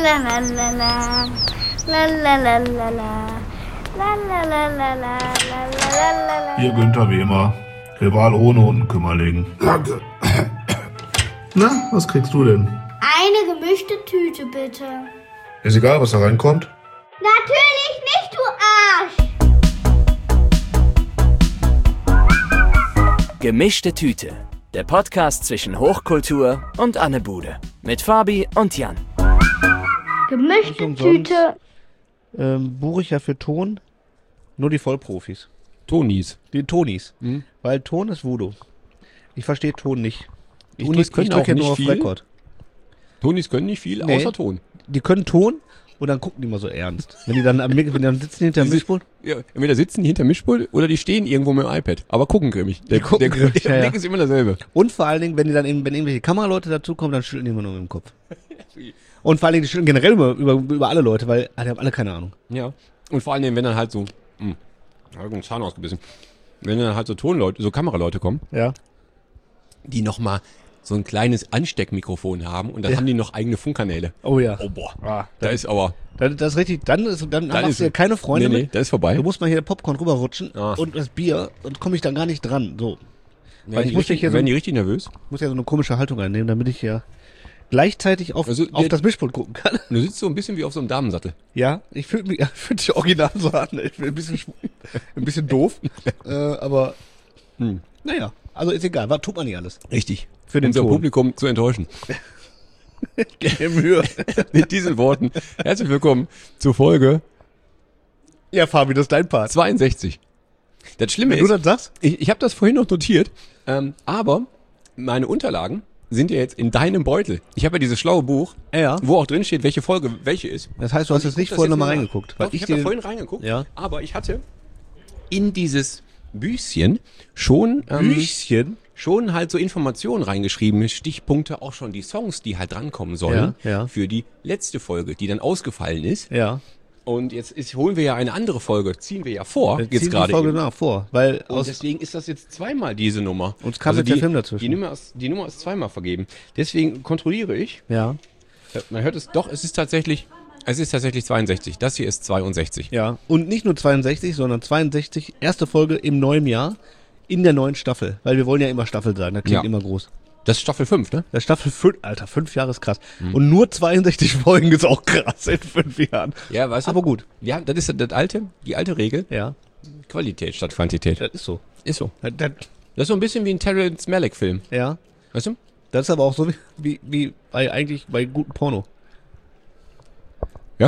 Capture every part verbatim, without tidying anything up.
la la la la. La la la la la. La la la la la. La la la la. Hier Günther Wehmer, Rival ohne Unkümmerling. Danke. Na, was kriegst du denn? Eine gemischte Tüte, bitte. Ist egal, was da reinkommt. Natürlich nicht, du Arsch! Gemischte Tüte. Der Podcast zwischen Hochkultur und Anne Bude. Mit Fabi und Jan. Gemischte Nicht Tüte. Ähm, buche ich ja für Ton nur die Vollprofis. Tonis. Die Tonis. Mhm. Weil Ton ist Voodoo. Ich verstehe Ton nicht. Ich Tonis drück, ich können drück auch hier nicht nur auf viel. Rekord. Tonis können nicht viel, Nee. außer Ton. Die können Ton und dann gucken die mal so ernst. Wenn die dann am Mik- wenn die dann sitzen hinter dem Die Mischpult. Ja, entweder sitzen die hinter Mischpult oder die stehen irgendwo mit dem iPad. Aber gucken grimmig. Der, gucken der, grimmig, der ja, Blick ja. ist immer derselbe. Und vor allen Dingen, wenn die dann eben, wenn irgendwelche Kameraleute dazukommen, dann schütteln die immer nur mit dem Kopf. Und vor allen Dingen, die schütteln generell über, über, über alle Leute, weil ah, die haben alle keine Ahnung. Ja. Und vor allem, wenn dann halt so, mh, hab ich einen Zahn ausgebissen. Wenn dann halt so Tonleute, so Kameraleute kommen, Ja. die nochmal so ein kleines Ansteckmikrofon haben und dann Ja. haben die noch eigene Funkkanäle. Oh ja. Oh boah. Ah, Da ist aber, Das, das ist richtig, dann ist, dann, Dann machst ist- du ja keine Freunde nee, nee, mit. das ist vorbei. Du musst mal hier Popcorn rüberrutschen Ah. und das Bier, und komme ich dann gar nicht dran. So. Werden Weil ich die muss richtig, dich hier so, werden die richtig nervös? muss ja so eine komische Haltung einnehmen, damit ich ja gleichzeitig auf, Also, auf der- das Mischpult gucken kann. Du sitzt so ein bisschen wie auf so einem Damensattel. Ja, ich fühle mich, fühle mich original so an. Ich bin ein bisschen, schw- ein bisschen doof, äh, aber Hm. naja, also ist egal, was tut man nicht alles? Richtig. Für den Unser Ton. Publikum zu enttäuschen. Gib mir Mühe. Mit diesen Worten herzlich willkommen zur Folge Ja, Fabi, das ist dein Part. zweiundsechzig. Das Schlimme Wenn du ist, das sagst? ich, ich habe das vorhin noch notiert, ähm, aber meine Unterlagen sind ja jetzt in deinem Beutel. Ich habe ja dieses schlaue Buch, Ja. wo auch drin steht, welche Folge welche ist. Das heißt, du hast jetzt nicht Das vorher jetzt nochmal mal- reingeguckt. Doch, ich habe da vorhin reingeguckt, Ja. aber ich hatte in dieses Büchchen schon ähm, Büchchen? schon halt so Informationen reingeschrieben, Stichpunkte, auch schon die Songs, die halt drankommen sollen Ja, ja. für die letzte Folge, die dann ausgefallen ist. Ja. Und jetzt ist, holen wir ja eine andere Folge, ziehen wir ja vor, Jetzt jetzt ziehen gerade die Folge eben. nach vor, weil Und aus, deswegen ist das jetzt zweimal diese Nummer. Uns kam jetzt die, der Film dazwischen. Die Nummer, ist, die Nummer ist zweimal vergeben. Deswegen kontrolliere ich. ja, Man hört es doch, es ist tatsächlich, es ist tatsächlich zweiundsechzig. Das hier ist zweiundsechzig. ja. Und nicht nur zweiundsechzig, sondern zweiundsechzig, erste Folge im neuen Jahr, in der neuen Staffel. Weil wir wollen ja immer Staffel sagen, das klingt Ja. immer groß. Das ist Staffel fünf, ne? Das Staffel fünf, Alter, fünf Jahre ist krass. Mhm. Und nur zweiundsechzig Folgen ist auch krass in fünf Jahren. Ja, weißt du? Aber gut. Ja, das ist das alte, die alte Regel. Ja, Qualität statt Quantität. das ist so. Ist so. Das, das, Das ist so ein bisschen wie ein Terrence Malick Film. ja, Weißt du? das ist aber auch so wie, wie, wie bei eigentlich bei gutem Porno. Ja?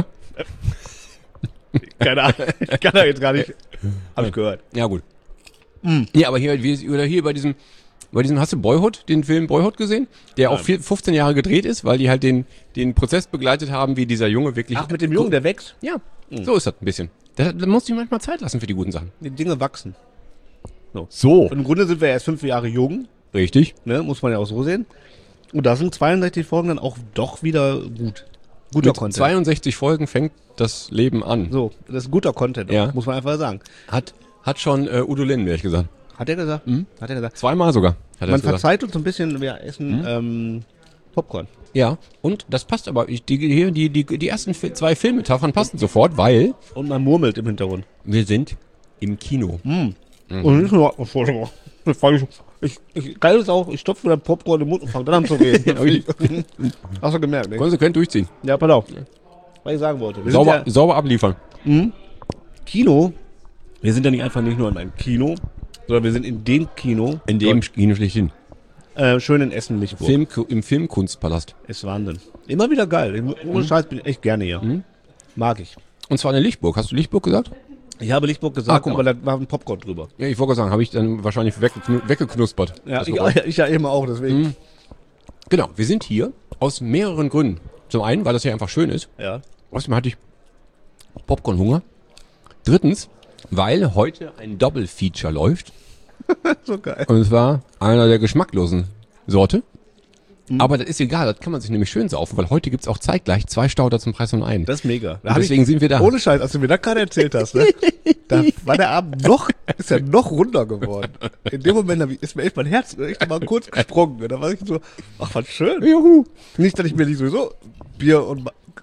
Keine Ahnung, ich kann da jetzt gar nicht, hab ich gehört. Ja, gut. Ja, aber hier, wie, oder hier bei diesem, bei diesem, hast du Boyhood, den Film Boyhood gesehen? Der auch vier, fünfzehn Jahre gedreht ist, weil die halt den, den Prozess begleitet haben, wie dieser Junge wirklich. Ach, mit dem Jungen, der wächst? Ja, so ist das ein bisschen. Da, da muss ich manchmal Zeit lassen für die guten Sachen. Die Dinge wachsen. So. Und im Grunde sind wir erst fünf Jahre jung, Richtig. ne, muss man ja auch so sehen. Und da sind zweiundsechzig Folgen dann auch doch wieder gut. Guter Mit Content. zweiundsechzig Folgen fängt das Leben an. So, das ist guter Content, Ja. muss man einfach sagen. Hat, hat schon äh, Udo Lindenberg gesagt. Hat er gesagt? Hat er gesagt. Zweimal sogar. Hat er Man das gesagt. verzeiht uns ein bisschen, wir essen ähm, Popcorn. Ja, und das passt aber. Ich, die, hier, die, die, die ersten Fi- zwei Filmmetaphern passen sofort, weil Und man murmelt im Hintergrund. wir sind im Kino. Und nicht nur, Entschuldigung, ich, ich, geil ist auch, ich stopfe wieder Popcorn im Mund und fange dann an zu reden. Hast du gemerkt, ne? Konsequent durchziehen. Ja, pass auf. Was ich sagen wollte. Wir Sauber, sind ja sauber abliefern. Kino. Wir sind ja nicht einfach nicht nur in einem Kino, sondern wir sind in dem Kino. In dem Kino schlechthin. Äh, schön in Essen-Lichtenburg. Film, Im Filmkunstpalast. Ist Wahnsinn. Immer wieder geil. Ohne Scheiß bin ich echt gerne hier. Mag ich. Und zwar in Lichtburg. Hast du Lichtburg gesagt? Ich habe Lichtburg gesagt, Ah, guck mal. aber da war ein Popcorn drüber. Ja, ich wollte gerade sagen, habe ich dann wahrscheinlich weggeknu weggeknuspert. Ja, Das ich, Geräusch. ich ja immer auch, deswegen. Genau, wir sind hier aus mehreren Gründen. Zum einen, weil das hier einfach schön ist. Ja. Außerdem hatte ich Popcorn-Hunger. Drittens, weil heute ein Double-Feature läuft. So geil. Und zwar einer der geschmacklosen Sorte. Aber das ist egal, das kann man sich nämlich schön saufen, weil heute gibt's auch zeitgleich zwei Stauder zum Preis von einem. Das ist mega. Da Und hab deswegen ich, sind wir da. Ohne Scheiß, als du mir das gerade erzählt hast, ne? Da war der Abend noch, ist ja noch runder geworden. In dem Moment hab ich, ist mir echt mein Herz echt mal kurz gesprungen. Da war ich so, ach, was schön. Juhu. Nicht, dass ich mir nicht sowieso Bier und Ma-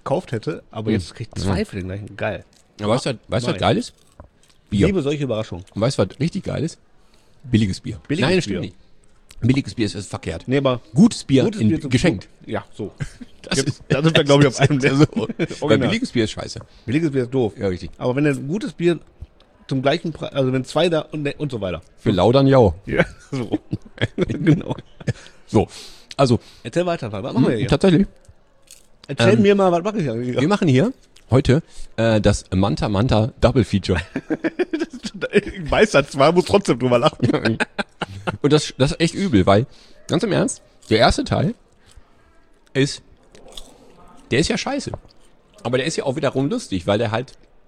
gekauft hätte, aber jetzt krieg ich zwei für den gleichen. Geil. Aber weißt du, was- weißt du, was Nein. geil ist? Ich Bier. liebe solche Überraschungen. Und weißt du, was richtig geil ist? Billiges Bier. Billiges Nein, das stimmt Bier. nicht. Billiges Bier ist, ist verkehrt. Nee, aber Gutes Bier gutes in, Bier zum- geschenkt. Ja, so. Das Jetzt- da sind wir, glaube ich, auf einem also, Weil Original. billiges Bier ist scheiße. Billiges Bier ist doof. Ja, richtig. Aber wenn ein gutes Bier zum gleichen Preis, also wenn zwei da und, und so weiter. Für Laudern ja. Ja, so. Genau. So, also Erzähl weiter, was machen wir hier? tatsächlich. Erzähl ähm, mir mal, was mache ich eigentlich? Wir machen hier heute äh, das Manta Manta Double Feature. Ich weiß das zwar, muss trotzdem drüber lachen. Und das, das ist echt übel, weil, ganz im Ernst, der erste Teil ist, der ist ja scheiße. Aber der ist ja auch wiederum lustig, weil der halt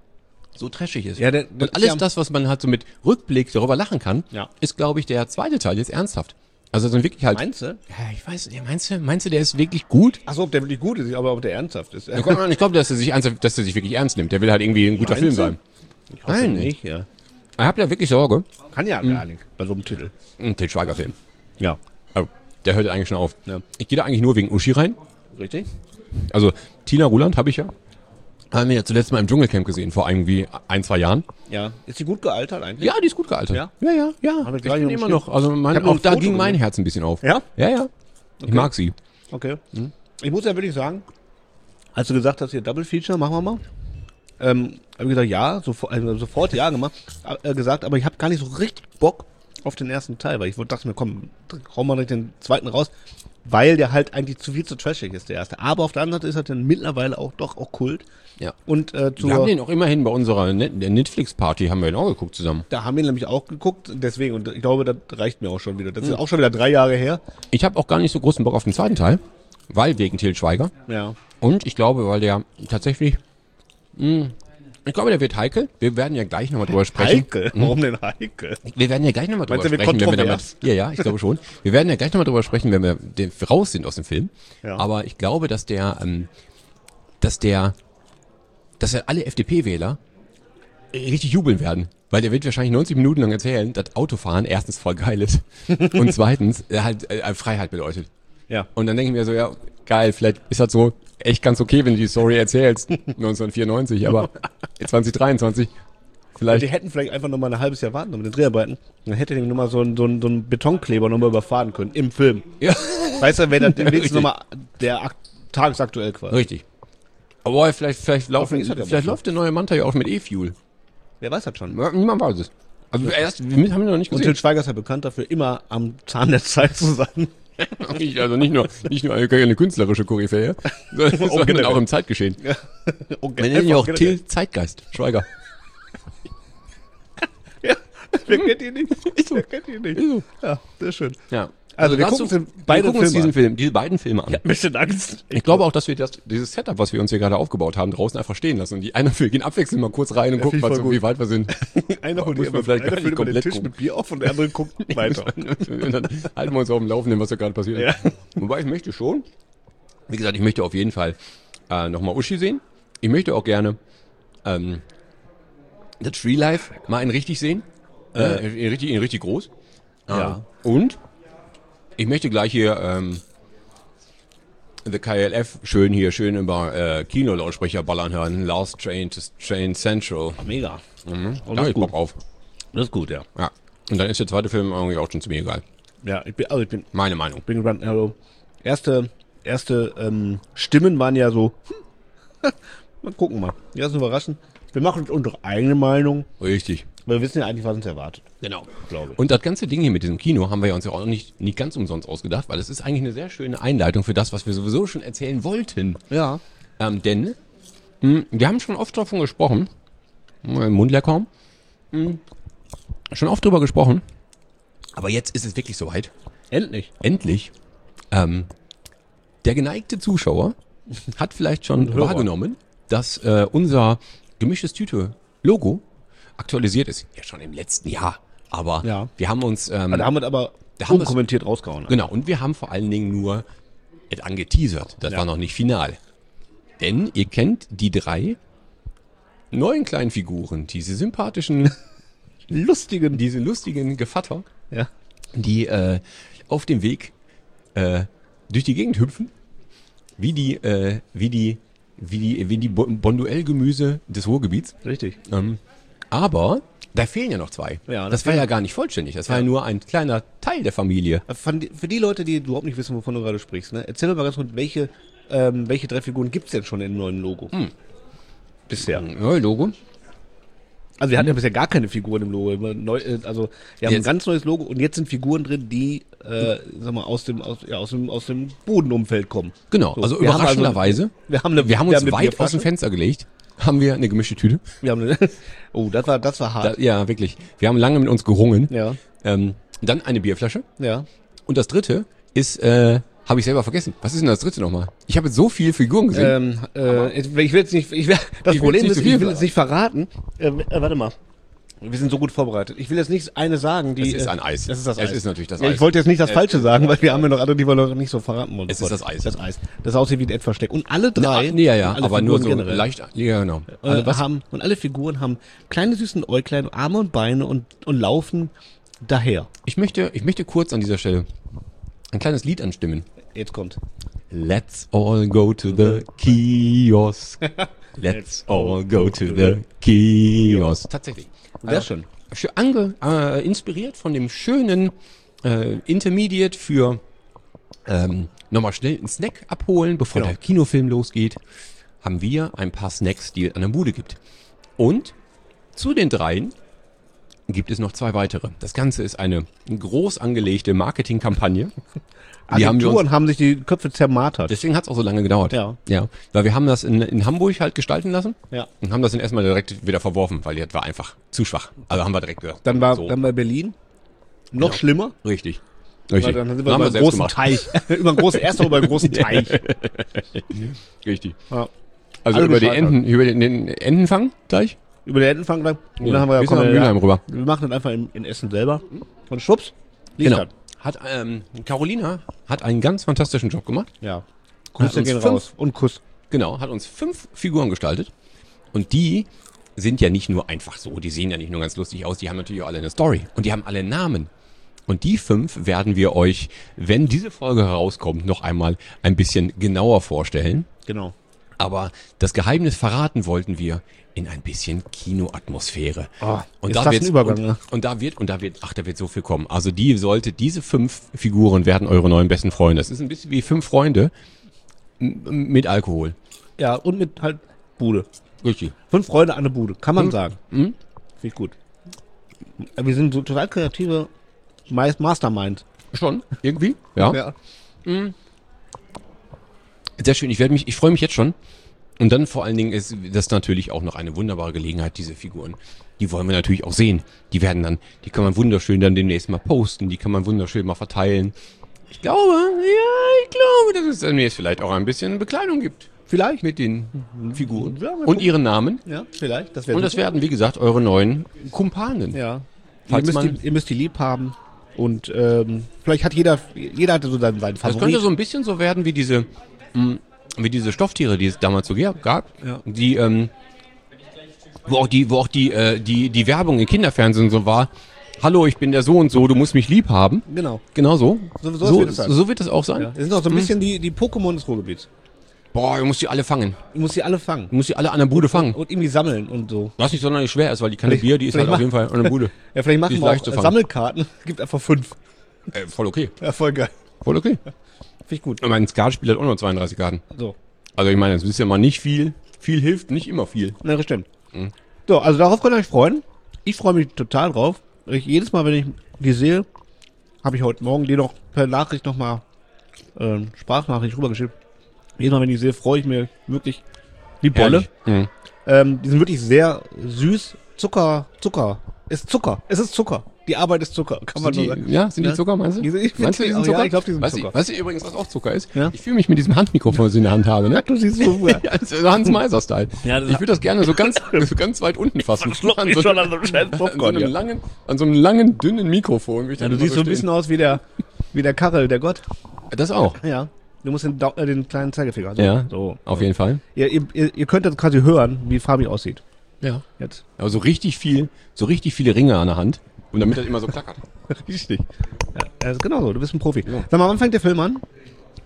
so trashig ist. Ja, der- das und ist alles ja- das, was man halt so mit Rückblick darüber lachen kann, Ja. ist, glaube ich, der zweite Teil jetzt ernsthaft. Also dann wirklich halt. Meinst du? Ja, ich weiß, ja, meinst du, meinst du, der ist wirklich gut? Achso, ob der wirklich gut ist, aber ob der ernsthaft ist. Ich glaube, glaub, dass er sich ernsthaft, dass er sich wirklich ernst nimmt. Der will halt irgendwie ein guter Meinst Film du? sein. Ich hoffe Nein. nicht, ja. Ich habe ja wirklich Sorge. Kann ja gar nicht bei so einem Titel. Ein Til Schweiger-Film. Ja. Oh, der hört eigentlich schon auf. Ja. Ich gehe da eigentlich nur wegen Uschi rein. Richtig? Also Tina Ruland habe ich ja. Haben wir ja zuletzt mal im Dschungelcamp gesehen, vor irgendwie ein, zwei Jahren. Ja. Ist die gut gealtert eigentlich? Ja, die ist gut gealtert. Ja? ja, ja. ja. Hab ich Ich gleich bin noch immer im noch, also mein, Ich hab noch auch ein da Foto ging mein gesehen. Herz ein bisschen auf. Ja? Ja, ja. Ich mag sie. Okay. Ich muss ja wirklich sagen, als du gesagt hast, hier Double Feature, machen wir mal. Ähm, habe ich gesagt, ja, sofort, also sofort ja gemacht, äh, gesagt, aber ich habe gar nicht so richtig Bock auf den ersten Teil, weil ich wollte- dachte mir, komm, hau mal direkt den zweiten raus, weil der halt eigentlich zu viel zu trashig ist, der erste. Aber auf der anderen Seite ist er dann mittlerweile auch doch auch Kult. Ja. Und äh, Wir haben zur, den auch immerhin bei unserer Net der Netflix-Party haben wir den auch geguckt zusammen. da haben wir nämlich auch geguckt, deswegen, und ich glaube, das reicht mir auch schon wieder. Das ist auch schon wieder drei Jahre her. Ich habe auch gar nicht so großen Bock auf den zweiten Teil, weil wegen Til Schweiger. Ja. Und ich glaube, weil der tatsächlich, mh, ich glaube, der wird heikel. Wir werden ja gleich nochmal drüber sprechen. Heikel. Warum denn Heikel? Wir werden ja gleich nochmal drüber Meinst du, der wird sprechen, wenn wir damit, kontrovers? ja, ja, ich glaube schon. Wir werden ja gleich nochmal drüber sprechen, wenn wir den, raus sind aus dem Film. Ja. Aber ich glaube, dass der, ähm, dass der, dass ja alle F D P-Wähler richtig jubeln werden. Weil der wird wahrscheinlich neunzig Minuten lang erzählen, dass Autofahren erstens voll geil ist und zweitens äh, halt äh, Freiheit bedeutet. Ja. Und dann denke ich mir so, ja, geil, vielleicht ist das so echt ganz okay, wenn du die Story erzählst, neunzehnhundertvierundneunzig, aber zwanzig dreiundzwanzig, Die vielleicht, hätten vielleicht einfach noch mal ein halbes Jahr warten mit den Dreharbeiten. Dann hätte der noch mal so einen so einen, so einen Betonkleber noch mal überfahren können im Film. ja, Weißt du, wäre das wenigstens Richtig. noch mal der ak tagesaktuell quasi. richtig. Aber vielleicht, vielleicht laufen, ist das ja vielleicht wohl läuft der neue Manta ja auch mit E-Fuel. Wer weiß das schon. Ja, niemand weiß es. Also erst, wir haben ihn noch nicht Und gesehen. Til Schweiger ist ja bekannt dafür, immer am Zahn der Zeit zu sein. Ich, also nicht nur, nicht nur eine, eine künstlerische Koryphäe, sondern, sondern generell. auch im Zeitgeschehen. Okay, Wir nennen ihn auch einfach Till Zeitgeist, Schweiger. Ja, wer kennt ihn nicht? Wer kennt ihn nicht? Ist so. Ja, sehr schön. Ja. Also, wir dazu- gucken uns beide wir gucken uns Filme diesen an. Film, diese beiden Filme an. Ein bisschen Angst. Ich glaube auch, dass wir das, dieses Setup, was wir uns hier gerade aufgebaut haben, draußen einfach stehen lassen. Und die einer, wir gehen abwechselnd mal kurz rein und gucken, finde ich was, voll so, gut. wie weit wir sind. Einer holt Muss man vielleicht gar einer nicht füllt über den komplett Tisch gucken. mit Bier auf und der andere guckt weiter. Und dann halten wir uns auf dem Laufenden, was da gerade passiert. Ja. Wobei ich möchte schon, wie gesagt, ich möchte auf jeden Fall äh, nochmal Uschi sehen. Ich möchte auch gerne ähm, das Tree Life mal in richtig sehen. Äh, in, richtig, in richtig groß. Ja. Und ich möchte gleich hier ähm, The K L F schön hier, schön über äh, Kinolautsprecher ballern hören. Last Train to Train Central. Mega. Mhm. Oh, Da das hab ist ich Bock gut. auf. Das ist gut, ja. Ja. Und dann ist der zweite Film irgendwie auch schon ziemlich egal. Ja, ich bin, also ich bin, Meine Meinung. bin gespannt. Also, erste, erste ähm, Stimmen waren ja so, hm, mal gucken mal. Ja, ist überraschend. Wir machen uns unsere eigene Meinung. Richtig. Wir wissen ja eigentlich, was uns erwartet, Genau. glaube ich. Und das ganze Ding hier mit diesem Kino haben wir ja uns ja auch nicht, nicht ganz umsonst ausgedacht, weil es ist eigentlich eine sehr schöne Einleitung für das, was wir sowieso schon erzählen wollten. Ja. Ähm, denn mh, wir haben schon oft davon gesprochen, mal den Mund leer kaum, mh, schon oft drüber gesprochen, aber jetzt ist es wirklich soweit. Endlich. Endlich. Ähm, der geneigte Zuschauer hat vielleicht schon Hörer. wahrgenommen, dass äh, unser gemischtes Tüte-Logo aktualisiert ist. Ja, schon im letzten Jahr. Aber Ja. wir haben uns... Ähm, Da haben wir es aber Da haben wir's- unkommentiert rausgehauen. Genau, und wir haben vor allen Dingen nur es angeteasert. Das Ja. war noch nicht final. Denn ihr kennt die drei neuen kleinen Figuren, diese sympathischen, Lustigen. diese lustigen Gevatter, Ja. die äh, auf dem Weg äh, durch die Gegend hüpfen, wie die, äh, wie die wie die, wie die Bonduell-Gemüse des Ruhrgebiets. Richtig. Ähm, aber da fehlen ja noch zwei. Ja, das das war fehlen- ja gar nicht vollständig. Das war Ja. ja nur ein kleiner Teil der Familie. Von, die- für die Leute, die überhaupt nicht wissen, wovon du gerade sprichst, ne? Erzähl mir mal ganz kurz, welche, ähm, welche drei Figuren gibt's denn schon im neuen Logo? Bisher. Ja, Logo. Also wir hatten ja bisher gar keine Figuren im Logo. Immer Neu, äh, also wir haben Jetzt- ein ganz neues Logo und jetzt sind Figuren drin, die äh, sag mal, aus dem aus, ja, aus dem aus dem Bodenumfeld kommen. Genau, So, also wir haben überraschenderweise. also- wir haben eine- wir haben wir uns haben eine weit aus dem Bierflasche. Fenster gelegt, haben wir eine gemischte Tüte. Wir haben eine, oh, das war das war Da, hart. ja, wirklich. Wir haben lange mit uns gerungen. Ja, Ähm, dann eine Bierflasche. ja. Und das dritte ist, äh, habe ich selber vergessen. Was ist denn das dritte nochmal? Ich habe jetzt so viele Figuren gesehen. Ähm, äh, ich will jetzt nicht. Ich will, das Ich will Problem jetzt ist, nicht so ich viel will jetzt nicht verraten. Äh, äh, warte mal. Wir sind so gut vorbereitet. Ich will jetzt nicht eine sagen, die. Es ist äh, ein Eis. Das ist das Es Eis. ist natürlich das ja, Eis. Ich wollte jetzt nicht das Falsche sagen, weil wir haben ja noch andere, die wir noch nicht so verraten wollen. Es ist das Eis. Das Eis. Das aussieht wie ein Versteck. Und alle drei. nee, ja, ja, alle aber nur so Figuren generell, leicht, ja, genau. Äh, Alle was? haben, und alle Figuren haben kleine süßen Äuglein, Arme und Beine und, und laufen daher. Ich möchte, ich möchte kurz an dieser Stelle ein kleines Lied anstimmen. Jetzt kommt. Let's all go to the kiosk. Let's all go to the kiosk. Tatsächlich. Sehr schön. Für ange, äh, inspiriert von dem schönen äh, Intermediate für ähm, nochmal schnell einen Snack abholen, bevor Genau. der Kinofilm losgeht, haben wir ein paar Snacks, die es an der Bude gibt. Und zu den dreien gibt es noch zwei weitere. Das Ganze ist eine groß angelegte Marketingkampagne. Die haben wir Agenturen uns, haben sich die Köpfe zermartert. deswegen hat es auch so lange gedauert. Ja. Ja, weil wir haben das in, in Hamburg halt gestalten lassen. Ja. Und haben das dann erstmal direkt wieder verworfen, weil das war einfach zu schwach. Also haben wir direkt gesagt. Dann war, so. dann bei Berlin noch schlimmer. Richtig. Weil Richtig. dann sind wir Dann haben über wir einen selbst großen gemacht. Teich. über einen großen, erst noch über einen großen Teich. Richtig. Ja. Also Alle über die gescheitert. Enten, über den, den Entenfang gleich? Über den Entenfang lang. Und Ja. dann haben wir Bis nach komm, Mülheim rüber. Wir machen das einfach in, in Essen selber. Und schwupps, liegt Genau. das. Hat, ähm, Carolina hat einen ganz fantastischen Job gemacht. Ja. Hat Grüße uns gehen fünf- raus. Und Kuss. Genau, hat uns fünf Figuren gestaltet. Und die sind ja nicht nur einfach so, die sehen ja nicht nur ganz lustig aus, die haben natürlich auch alle eine Story. Und die haben alle Namen. Und die fünf werden wir euch, wenn diese Folge herauskommt, noch einmal ein bisschen genauer vorstellen. Genau. Aber das Geheimnis verraten wollten wir in ein bisschen Kinoatmosphäre. Oh, und ist da das wird ein Übergang, und, ne? und da wird und da wird ach, da wird so viel kommen. Also die sollte diese fünf Figuren werden eure neuen besten Freunde. Das ist ein bisschen wie fünf Freunde m- mit Alkohol. Ja, und mit halt Bude. Richtig. Fünf Freunde an der Bude, kann man sagen. Mhm. Finde ich gut. Wir sind so total kreative Mas- Masterminds. Schon irgendwie. Ja. Ja. Sehr schön. Ich werde mich ich freue mich jetzt schon. Und dann vor allen Dingen ist das natürlich auch noch eine wunderbare Gelegenheit, diese Figuren. Die wollen wir natürlich auch sehen. Die werden dann, die kann man wunderschön dann demnächst mal posten, die kann man wunderschön mal verteilen. Ich glaube, ja, ich glaube, dass es demnächst vielleicht auch ein bisschen Bekleidung gibt. Vielleicht. Mit den Figuren. Ja, mal Und gucken. ihren Namen. Ja, vielleicht. Das wäre Und das werden, wie gesagt, eure neuen Kumpanen. Ja. Ihr Falls müsst, man- die, ihr müsst die lieb haben. Und ähm, vielleicht hat jeder, jeder hatte so seinen, seinen Das könnte Favorit. so ein bisschen so werden wie diese, mh, wie diese Stofftiere, die es damals so gab, Ja. die, ähm, wo auch die, wo auch die, äh, die, die Werbung im Kinderfernsehen so war. Hallo, ich bin der so und so, du musst mich lieb haben. Genau. Genau so. So- so so, wird es sein. so wird es auch sein. Ja. Das sind auch so ein bisschen die, die Pokémon des Ruhrgebiets. Boah, du musst die alle fangen. Du musst sie alle fangen. Du musst die alle an der Bude fangen. Und irgendwie sammeln und so. Was nicht sonderlich schwer ist, weil die Kanne Vielleicht- Bier, die ist halt vielleicht auf jeden Fall an der Bude. Ja, vielleicht Die machen ist wir leicht auch zu fangen. Sammelkarten. Gibt einfach fünf. Äh, voll okay. Ja, voll geil. Voll okay. Finde ich gut. Und mein Skatspiel hat auch nur zweiunddreißig Karten. So. Also ich meine, das ist ja mal nicht viel. Viel hilft nicht immer viel. Na, das stimmt. So, also darauf könnt ihr euch freuen. Ich freue mich total drauf. Ich, jedes Mal, wenn ich die sehe, habe ich heute Morgen dir noch per Nachricht nochmal ähm, Sprachnachricht rübergeschickt. Jedes Mal, wenn ich die sehe, freue ich mir wirklich wie Bolle. Mhm. Ähm, die sind wirklich sehr süß. Zucker, Zucker. Ist Zucker. Es ist Zucker. Die Arbeit ist Zucker, kann man Sind so die, sagen. ja, sind die Ja. Zucker, meinst du? Die sind- ich meinst du, die find- sind ja, Zucker? ich glaub, die sind weißt Zucker. Du, weißt du übrigens, was auch Zucker ist? Ja. Ich fühle mich mit diesem Handmikrofon, was ich in der Hand habe, ne? Du siehst so Ja, das ist Hans Meiser-Style. Ja, das- ich würde das gerne so ganz, so ganz weit unten fassen. schluck mich schon an so einem scheiß an so Popcorn, einem ja. langen, an so einem langen, dünnen Mikrofon. würde ich Ja, dann du immer siehst so ein bisschen aus wie der, wie der Karel, der Gott. stehen. Das auch. Ja. Du musst den, Dau- äh, den kleinen Zeigefinger. So. Ja, So. auf jeden Fall. Ihr, ihr, ihr ihr könnt jetzt quasi hören, wie Fabi aussieht. Ja. Jetzt. Aber so richtig viel, so richtig viele Ringe an der Hand. Und damit das immer so klackert. Richtig. Ja, das ist genau so. Du bist ein Profi. Sag mal, wann fängt der Film an?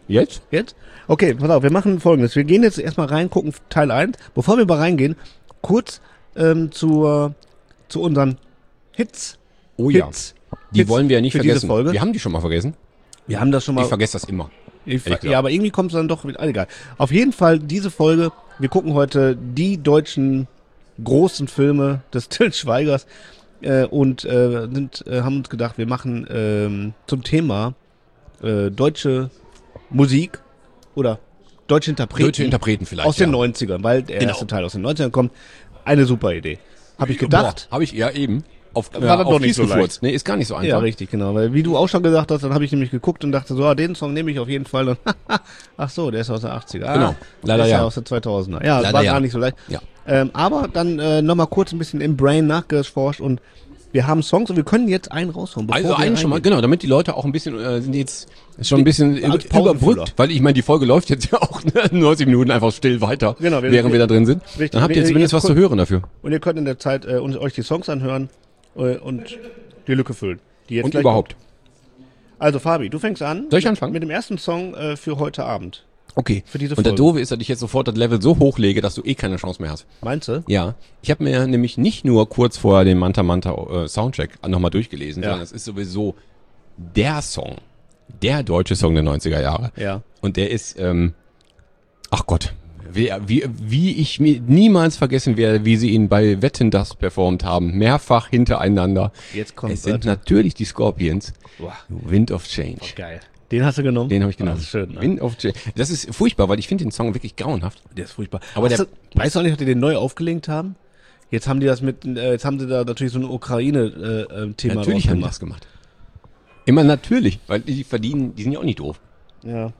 Jetzt? Jetzt? Okay, pass auf, wir machen Folgendes. Wir gehen jetzt erstmal rein, gucken Teil eins. Bevor wir aber reingehen, kurz ähm, zur, zu unseren Hits. Oh ja. Hits. Die Hits wollen wir ja nicht für diese vergessen. Folge. Wir haben die schon mal vergessen. Wir haben das schon mal. Ich vergesse das immer. Ich, ehrlich gesagt. ja, aber irgendwie kommt es dann doch wieder. Egal. Auf jeden Fall diese Folge. Wir gucken heute die deutschen großen Filme des Til Schweigers äh, und äh, sind, äh, haben uns gedacht, wir machen ähm, zum Thema äh, deutsche Musik oder deutsche Interpreten. Deutsche Interpreten vielleicht, Aus den ja. neunzigern, weil der Genau. erste Teil aus den neunzigern kommt. Eine super Idee. Habe ich gedacht. Habe ich ja eben. Auf, War ja, dann auf doch nicht Kies so gefurzt. Nee, ist gar nicht so einfach. Ja, richtig, genau. Weil wie du auch schon gesagt hast, dann habe ich nämlich geguckt und dachte so, ah, den Song nehme ich auf jeden Fall. Und ach so, der ist aus der achtziger. Ah, Genau. Leider der ist ja. aus der zweitausender. Ja, Leider war ja. gar nicht so leicht. Ja. Ähm, aber dann äh, nochmal kurz ein bisschen im Brain nachgeforscht und wir haben Songs und wir können jetzt einen raushauen. bevor Also wir einen schon mal, reingehen. genau, damit die Leute auch ein bisschen, äh, sind jetzt schon ein bisschen Als über, Pausenfüller. überbrückt, weil ich meine, die Folge läuft jetzt ja auch neunzig Minuten einfach still weiter, Genau, wir- während wir, wir- da drin sind. Richtig. Dann habt ihr Wir- zumindest jetzt was zu guck- hören dafür. Und ihr könnt in der Zeit äh, uns, euch die Songs anhören äh, und die Lücke füllen. Die jetzt Und gleich überhaupt. kommt. Also Fabi, du fängst an. Soll ich anfangen? Mit dem ersten Song äh, für heute Abend. Okay. Für diese Und der Folge. Doofe ist, dass ich jetzt sofort das Level so hochlege, dass du eh keine Chance mehr hast. Meinst du? Ja. Ich habe mir nämlich nicht nur kurz vor dem Manta Manta äh, Soundtrack nochmal durchgelesen, Ja. sondern es ist sowieso der Song, der deutsche Song der neunziger Jahre. Ja. Und der ist, ähm, ach Gott, wie, wie, wie ich mir niemals vergessen werde, wie sie ihn bei Wetten, das performt haben. Mehrfach hintereinander. Jetzt kommt Es sind warte. natürlich die Scorpions. Boah. Wind of Change. Geil. Den hast du genommen? Den habe ich genommen. Das ist schön. Ne? Wind of Change. Das ist furchtbar, weil ich finde den Song wirklich grauenhaft. Der ist furchtbar. Aber Hast der- du, weißt du auch nicht, dass die den neu aufgelegt haben? Jetzt haben die das mit, äh, jetzt haben sie da natürlich so ein Ukraine-Thema Natürlich haben die das gemacht. Immer natürlich, weil die verdienen, die sind ja auch nicht doof. Ja.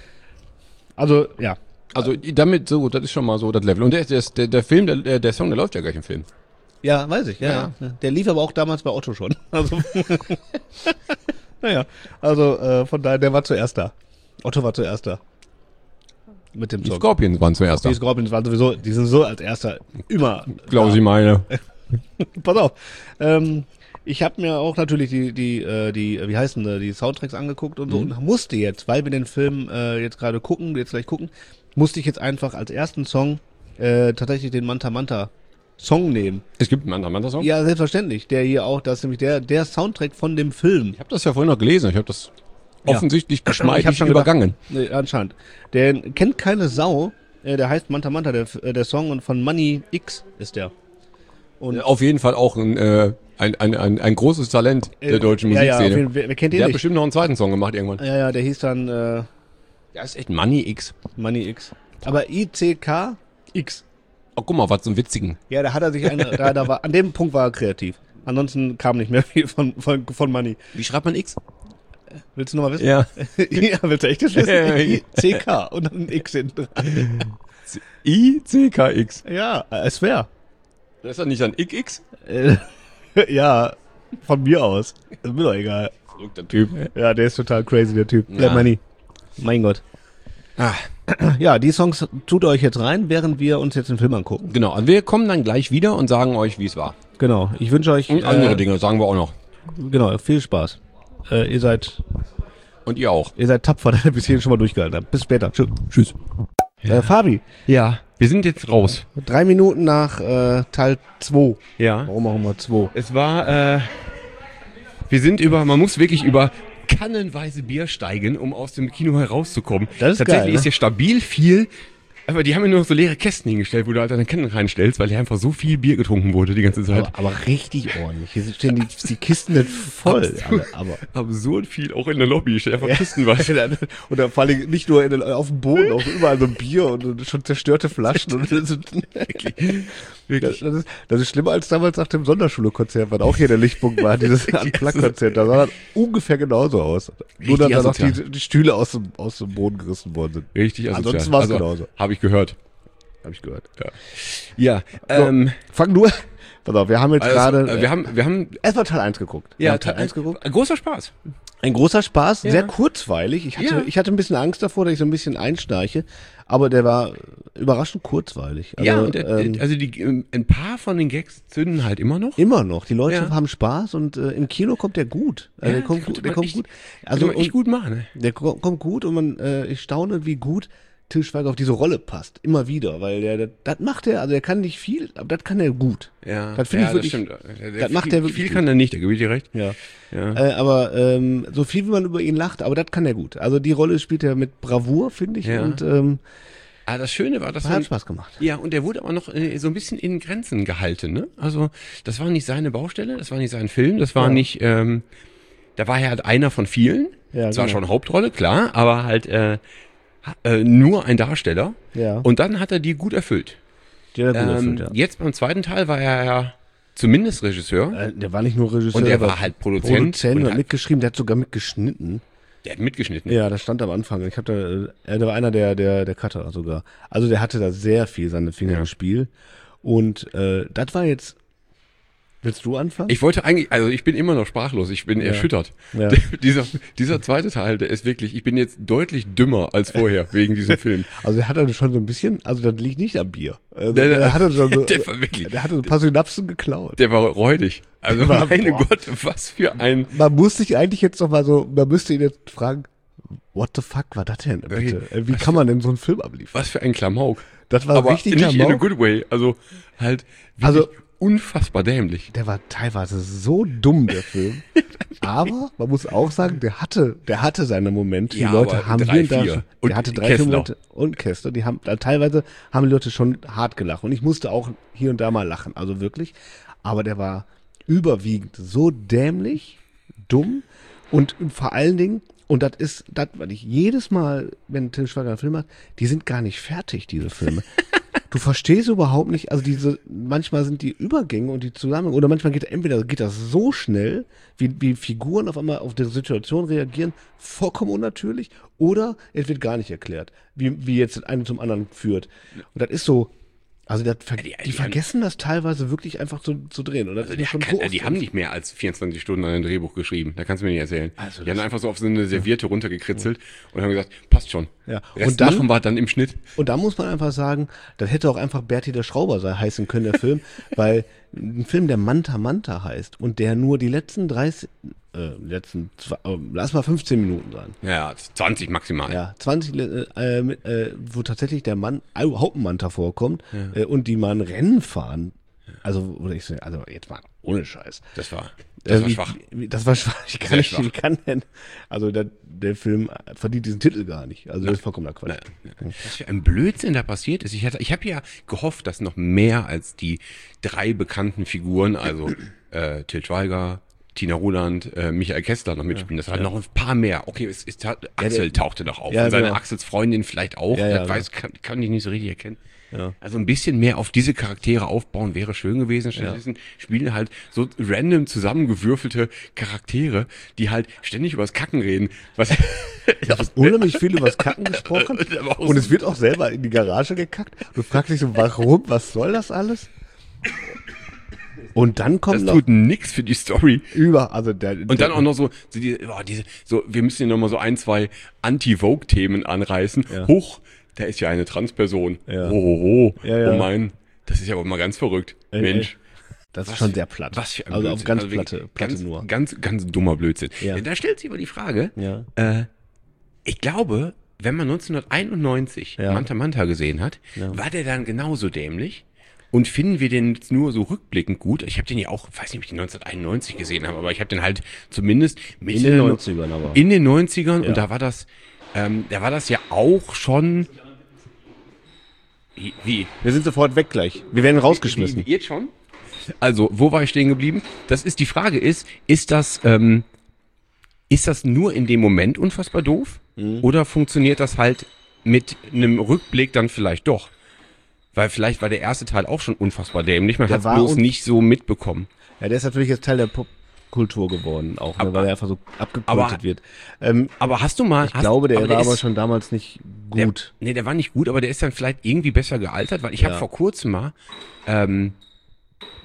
Also, ja. Also damit so, das ist schon mal so das Level. Und der, der, der, der Film, der, der Song, der läuft ja gleich im Film. Ja, weiß ich, ja, Ja. ja. Der lief aber auch damals bei Otto schon. Also, naja, also äh, von daher, der war zuerst da. Otto war zuerst da. Mit dem Die Song. Scorpions waren zuerst da. Die Scorpions waren sowieso, die sind so als erster immer. Glaube ich meine. Pass auf. Ähm, ich habe mir auch natürlich die, die, äh, die, wie heißen die, die Soundtracks angeguckt und so Mhm. und musste jetzt, weil wir den Film äh, jetzt gerade gucken, jetzt gleich gucken, musste ich jetzt einfach als ersten Song äh, tatsächlich den Manta Manta Song nehmen. Es gibt einen anderen Song. Ja, selbstverständlich. Der hier auch, das ist nämlich der, der Soundtrack von dem Film. Ich habe das ja vorhin noch gelesen. Ich habe das Ja. offensichtlich Ich hab geschmeidig schon übergangen. Gedacht, nee, anscheinend. Der kennt keine Sau. Äh, der heißt Manta Manta, der, äh, der Song und von Money X ist der. Und Auf jeden Fall auch ein, äh, ein, ein, ein, ein großes Talent der deutschen ja, ja, auf Musikszene. jeden, wer, wer kennt den Der hat nicht? bestimmt noch einen zweiten Song gemacht irgendwann. Ja, ja, der hieß dann äh, Der ist echt Money X. Money X. Aber I C K X. Oh, guck mal, was so einen witzigen. Ja, da hat er sich einen, da, da war, an dem Punkt war er kreativ. Ansonsten kam nicht mehr viel von, von, von Money. Wie schreibt man X? Willst du noch mal wissen? Ja. ja, willst du echt das wissen? Ja, ja. I C K und dann ein X hinten dran. I C K X. Ja, es wäre. Das ist doch nicht ein X X? Äh, ja, von mir aus. Ist mir doch egal. Verrückter Typ. Ja, der ist total crazy, der Typ. Ja. Black Money. Mein Gott. Ah, Ja, die Songs tut euch jetzt rein, während wir uns jetzt den Film angucken. genau. Und wir kommen dann gleich wieder und sagen euch, wie es war. Genau. Ich wünsche euch Und andere äh, Dinge sagen wir auch noch. genau, viel Spaß. Äh, ihr seid Und ihr auch. ihr seid tapfer, dass ihr bis hierhin schon mal durchgehalten habt. Bis später. Tschüss. Tschüss. Äh, Fabi, Ja, wir sind jetzt raus. drei Minuten nach äh, Teil zwei. Ja. Warum auch immer zwei? Es war, äh, wir sind über, man muss wirklich über kannenweise Bier steigen, um aus dem Kino herauszukommen. Das ist Tatsächlich geil, ne? ist hier stabil viel, aber die haben mir nur so leere Kästen hingestellt, wo du halt deine Kennen reinstellst, weil hier einfach so viel Bier getrunken wurde die ganze Zeit. Aber, aber richtig ordentlich. Hier stehen die, die Kisten nicht voll. Alle, aber Absurd viel, auch in der Lobby, steht einfach kistenweise. und dann vor allem nicht nur in den, auf dem Boden, auch überall so Bier und schon zerstörte Flaschen. Und das, ist, das, das, ist, das ist schlimmer als damals nach dem Sonderschule-Konzert, was auch hier der Lichtpunkt war, dieses Unplugged-Konzert. Da sah das ungefähr genauso aus. Nur, dass Richtig da noch die, asozial. die Stühle aus dem, aus dem Boden gerissen worden sind. Richtig asozial. Ansonsten war's also, genauso. Habe ich gehört. Hab ich gehört. Ja, ähm, Fang nur. Pass auf, wir haben jetzt also, gerade. äh, wir haben, wir haben, erstmal Teil eins geguckt. Wir ja, haben Teil eins geguckt. Großer Spaß. Ein großer Spaß, Ja. sehr kurzweilig. Ich hatte, Ja. ich hatte ein bisschen Angst davor, dass ich so ein bisschen einschnarche, aber der war überraschend kurzweilig. Also, ja, und der, ähm, also die, ähm, ein paar von den Gags zünden halt immer noch. immer noch. Die Leute Ja. haben Spaß und äh, im Kino kommt der gut. Also Ja, der kommt die gut. konnte Der man kommt echt- gut. Also Also echt und gut machen. Ne? der ko- kommt gut und man, äh, ich staune, wie gut Til Schweiger auf diese Rolle passt. Immer wieder, weil der, der das macht er, also der kann nicht viel, aber das kann er gut. Ja, Das finde ja, ich wirklich- Das, stimmt. Der, der das macht viel, der wirklich Viel gut. kann er nicht, da gebe ich dir recht. Ja. Ja. Äh, aber ähm, so viel wie man über ihn lacht, aber das kann er gut. Also die Rolle spielt er mit Bravour, finde ich. Ja. Und ähm, Aber das Schöne war, dass hat man, Spaß gemacht. ja, und der wurde aber noch äh, so ein bisschen in Grenzen gehalten, ne? Also, das war nicht seine Baustelle, das war nicht sein Film, das war Ja. nicht, ähm, da war er halt einer von vielen. Ja, Zwar genau. schon Hauptrolle, klar, aber halt äh, ha- äh, nur ein Darsteller. Ja. Und dann hat er die gut erfüllt. Der hat gut Ähm, erfüllt, ja. Jetzt beim zweiten Teil war er ja zumindest Regisseur. Äh, Der war nicht nur Regisseur, Und der war halt Produzent Produzent und und hat- mitgeschrieben, der hat sogar mitgeschnitten. Der hat mitgeschnitten. Ja, das stand am Anfang. Ich habe da, äh, der war einer der der der Cutter sogar. Also der hatte da sehr viel seine Finger Ja. im Spiel. Und äh, das war jetzt. Willst du anfangen? Ich wollte eigentlich, also ich bin immer noch sprachlos, ich bin erschüttert. Ja. Der, dieser, dieser zweite Teil, der ist wirklich, ich bin jetzt deutlich dümmer als vorher wegen diesem Film. Also der hat dann schon so ein bisschen, also das liegt nicht am Bier. Also Der- der, der- hatte schon so, der war wirklich- der hatte so ein paar Synapsen geklaut. Der war räudig. Also Der war- meine boah. Gott, was für ein, Man muss sich eigentlich jetzt noch mal so, man müsste ihn jetzt fragen, what the fuck war das denn, bitte? Okay. Äh, Wie kann man denn so einen Film abliefern? was für ein Klamauk. Das war Aber richtig nicht in a Klamauk. good way, also halt wirklich Also- unfassbar dämlich. Der war teilweise so dumm, der Film. Aber man muss auch sagen, der hatte, der hatte seine Momente. Ja, die Leute aber haben drei, hier und da, vier. schon- Und der hatte drei, Kessler. vier Momente und Kessler. Die haben, da teilweise haben die Leute schon hart gelacht. Und ich musste auch hier und da mal lachen. Also wirklich. Aber der war überwiegend so dämlich, dumm und vor allen Dingen, und das ist, das, weil ich jedes Mal, wenn Til Schweiger einen Film macht, die sind gar nicht fertig, diese Filme. Du verstehst überhaupt nicht, also diese, manchmal sind die Übergänge und die Zusammenhänge, oder manchmal geht entweder geht das so schnell, wie, wie Figuren auf einmal auf die Situation reagieren, vollkommen unnatürlich, oder es wird gar nicht erklärt, wie, wie jetzt eine zum anderen führt. Und das ist so, also das, ver- die- die, die vergessen das teilweise wirklich einfach zu, zu drehen. Und das Also ist die, mir schon kann, so die oft- haben nicht mehr als vierundzwanzig Stunden an ein Drehbuch geschrieben. Da kannst du mir nicht erzählen. Also die haben das- einfach so auf so eine Serviette runtergekritzelt und haben gesagt, passt schon. Ja. Rest Und dann- machen wir dann im Schnitt. Und da muss man einfach sagen, das hätte auch einfach Bertie der Schrauber sei heißen können, der Film, weil ein Film, der Manta Manta heißt und der nur die letzten dreißig, äh, letzten, zwei, äh, lass mal fünfzehn Minuten sein. Ja, zwanzig maximal. Ja, zwanzig, äh, äh, mit, äh, wo tatsächlich der Mann, äh, Hauptmanta vorkommt äh, und die mal ein Rennen fahren. Also, oder ich so, also jetzt mal ohne Scheiß. Das war, das Äh, war wie, schwach. Wie, das war schwach. Ich kann Sehr nicht, schwach. wie kann denn, also der, der Film verdient diesen Titel gar nicht. Also das ist vollkommener Quatsch. Was für ein Blödsinn da passiert ist. Ich, hatte, ich habe ja gehofft, dass noch mehr als die drei bekannten Figuren, also äh, Til Schweiger, Tina Ruland, äh, Michael Kessler noch mitspielen. Das waren noch ein paar mehr. Okay, es ist Axel der- tauchte noch auf. Ja, und seine genau. Axels Freundin vielleicht auch. Ja, ja, das weiß, kann, kann ich nicht so richtig erkennen. Ja. Also ein bisschen mehr auf diese Charaktere aufbauen wäre schön gewesen. Stattdessen spielen halt so random zusammengewürfelte Charaktere, die halt ständig übers Kacken reden. Was Unheimlich viel übers Kacken gesprochen Aber auch und so- es wird auch selber in die Garage gekackt. Du fragst dich so, warum, was soll das alles? Und dann kommt das noch tut nix für die Story. über, also der, Und dann auch noch so, so, die, oh, diese, so wir müssen hier nochmal so ein, zwei Anti-Vogue-Themen anreißen. Ja. Hoch, da ist ja eine Transperson. Ja. Oh, oh, oh. Ja, ja. Oh mein, das ist ja aber mal ganz verrückt. Ey, Mensch. das ist schon sehr platt. Was für ein also auf Blödsinn. ganz Also wirklich platte, platte ganz, nur. Ganz, ganz dummer Blödsinn. Ja. Da stellt sich aber die Frage, Ja. äh, ich glaube, wenn man neunzehnhunderteinundneunzig Ja. Manta Manta gesehen hat, Ja. war der dann genauso dämlich? Und finden wir den jetzt nur so rückblickend gut? Ich habe den ja auch, weiß nicht, ob ich den neunzehnhunderteinundneunzig gesehen habe, aber ich habe den halt zumindest Mitte In den neunzigern aber. in den neunzigern Ja. und da war das, ähm, da war das ja auch schon. Wie? wie? Wir sind sofort weg gleich. Wir werden rausgeschmissen. Wie, wie, jetzt schon? Also, wo war ich stehen geblieben? Das ist die Frage ist, ist das, ähm, ist das nur in dem Moment unfassbar doof? Mhm. Oder funktioniert das halt mit einem Rückblick dann vielleicht doch? Weil vielleicht war der erste Teil auch schon unfassbar dämlich, man Der hat es war bloß un- nicht so mitbekommen. Ja, der ist natürlich jetzt Teil der Popkultur geworden, auch, ne, Aber- weil er einfach so abgekultet aber- wird. Ähm, Aber hast du mal... ich glaube, der, war ist, aber schon damals nicht Der, gut. nee, der war nicht gut, aber der ist dann vielleicht irgendwie besser gealtert, weil ich habe Ja. vor kurzem mal, ähm,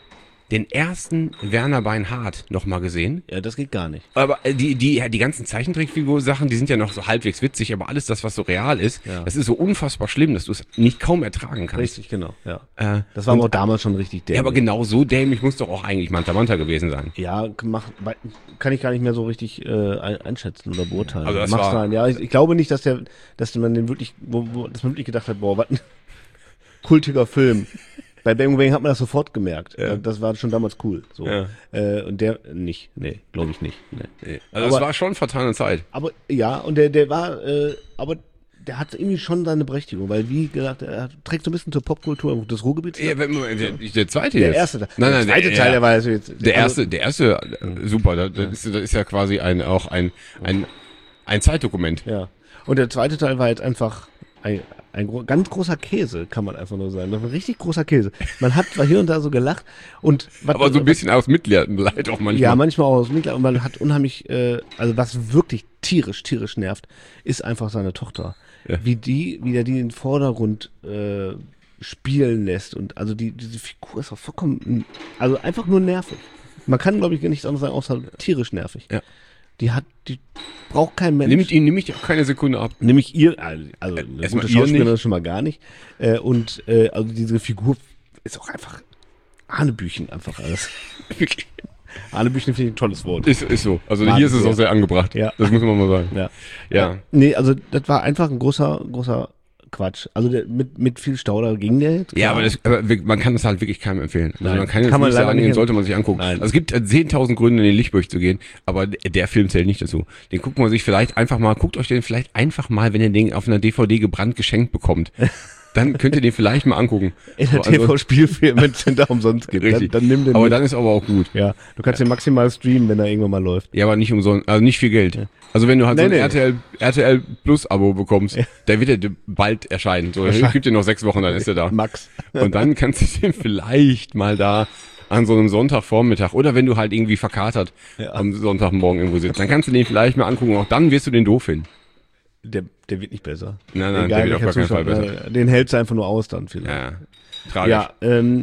den ersten Werner Beinhardt noch mal gesehen. Ja, das geht gar nicht. Aber äh, die, die, ja, die ganzen Zeichentrickfigur-Sachen, die sind ja noch so halbwegs witzig, aber alles das, was so real ist, Ja. das ist so unfassbar schlimm, dass du es nicht kaum ertragen kannst. Richtig, genau, ja. Äh, Das war aber auch damals schon richtig dämlich. Ja, aber genau so dämlich muss doch auch eigentlich Manta Manta gewesen sein. Ja, mach, kann ich gar nicht mehr so richtig äh, ein- einschätzen oder beurteilen. Also das Mach war- sein. Ja, ich, ich glaube nicht, dass der, dass man den wirklich, wo, wo, dass man wirklich gedacht hat, boah, was ein kultiger Film. Bei Bang Bang hat man das sofort gemerkt. Ja. Das war schon damals cool. So. Ja. Äh, und der nicht, nee, glaube ich nicht. Nee. Also Aber- es war schon vertane Zeit. Aber ja, und der, der war, äh, aber der hat irgendwie schon seine Berechtigung, weil wie gesagt, er hat- trägt so ein bisschen zur Popkultur des Ruhrgebiets. Ja, wenn man- der, der zweite der jetzt. erste Teil. Nein, nein, der zweite der, Teil, ja. der war also jetzt. Der also- erste, der erste, äh, super, das, das, ist, das ist ja quasi ein, auch ein, ein, ein Zeitdokument. Ja. Und der zweite Teil war jetzt einfach ein, ein gro ganz großer Käse, kann man einfach nur sagen. Das war ein richtig großer Käse. Man hat zwar hier und da so gelacht und was, Aber so ein bisschen aus Mitleid auch manchmal. Ja, manchmal auch aus Mitleid. Und man hat unheimlich, äh, also was wirklich tierisch, tierisch nervt, ist einfach seine Tochter. Ja. Wie die, wie der die in den Vordergrund äh, spielen lässt. Und also die, diese Figur ist auch vollkommen, also einfach nur nervig. Man kann, glaube ich, nichts anderes sagen, außer tierisch nervig. Ja. Die hat, die braucht kein Mensch. Nimmt ihn nämlich auch keine Sekunde ab. Nämlich ihr, also eine erstmal gute ihr Schauspielerin nicht. schon mal gar nicht. Äh, und äh, also diese Figur ist auch einfach Hanebüchen einfach alles. Wirklich. Hanebüchen finde ich ein tolles Wort. Ist, ist so. Also Mag hier ist ich es sehr. auch sehr angebracht. Ja. Das muss man mal sagen. Ja. Ja. Nee, also das war einfach ein großer, großer Quatsch. Also der, mit, mit viel Stauder ging der jetzt. Ja, klar. aber, das, aber wir- man kann das halt wirklich keinem empfehlen. Also Nein. man kann jetzt Kann man nicht leider sagen, nicht den hin- sollte man sich angucken. Nein. Also es gibt äh, zehntausend Gründe, in den Lichtburg zu gehen, aber der der Film zählt nicht dazu. Den guckt man sich vielleicht einfach mal, guckt euch den vielleicht einfach mal, wenn ihr den auf einer D V D gebrannt geschenkt bekommt. Dann könnt ihr den vielleicht mal angucken. in der So, T V-Spielfilm, wenn es denn da umsonst geht. Richtig. Dann, dann nimm den aber mit. dann ist aber auch gut. Ja, du kannst den maximal streamen, wenn er irgendwann mal läuft. Ja, aber nicht umsonst, also nicht viel Geld. Also wenn du halt Nee, so ein nee. R T L, R T L Plus Abo bekommst, der wird ja bald erscheinen. So, Erscheinen. gibt dir noch sechs Wochen, dann ist er da. Max. Und dann kannst du den vielleicht mal da an so einem Sonntagvormittag oder wenn du halt irgendwie verkatert Ja. am Sonntagmorgen irgendwo sitzt, dann kannst du den vielleicht mal angucken. Auch dann wirst du den doof finden. Der, der wird nicht besser. Nein, nein, Egal, der wird auf gar welcher keinen Fall Zustand, äh, Den hältst du einfach nur aus dann vielleicht. Ja, tragisch. Ja, ähm,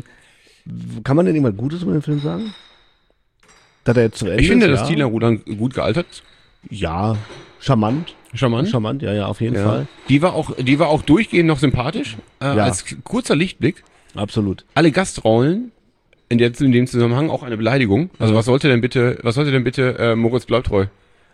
kann man denn irgendwas Gutes über den Film sagen? Dass er jetzt zu Ende Ich finde, ist, dass ja. Tina Rudern gut gealtert ist. Ja, charmant. Charmant. Charmant, ja, ja, auf jeden Ja. Fall. Die war auch, die war auch durchgehend noch sympathisch. Äh, Ja. Als kurzer Lichtblick. Absolut. Alle Gastrollen in, der, in dem Zusammenhang auch eine Beleidigung. Also was sollte denn bitte, was sollte denn bitte äh, Moritz Bleibtreu?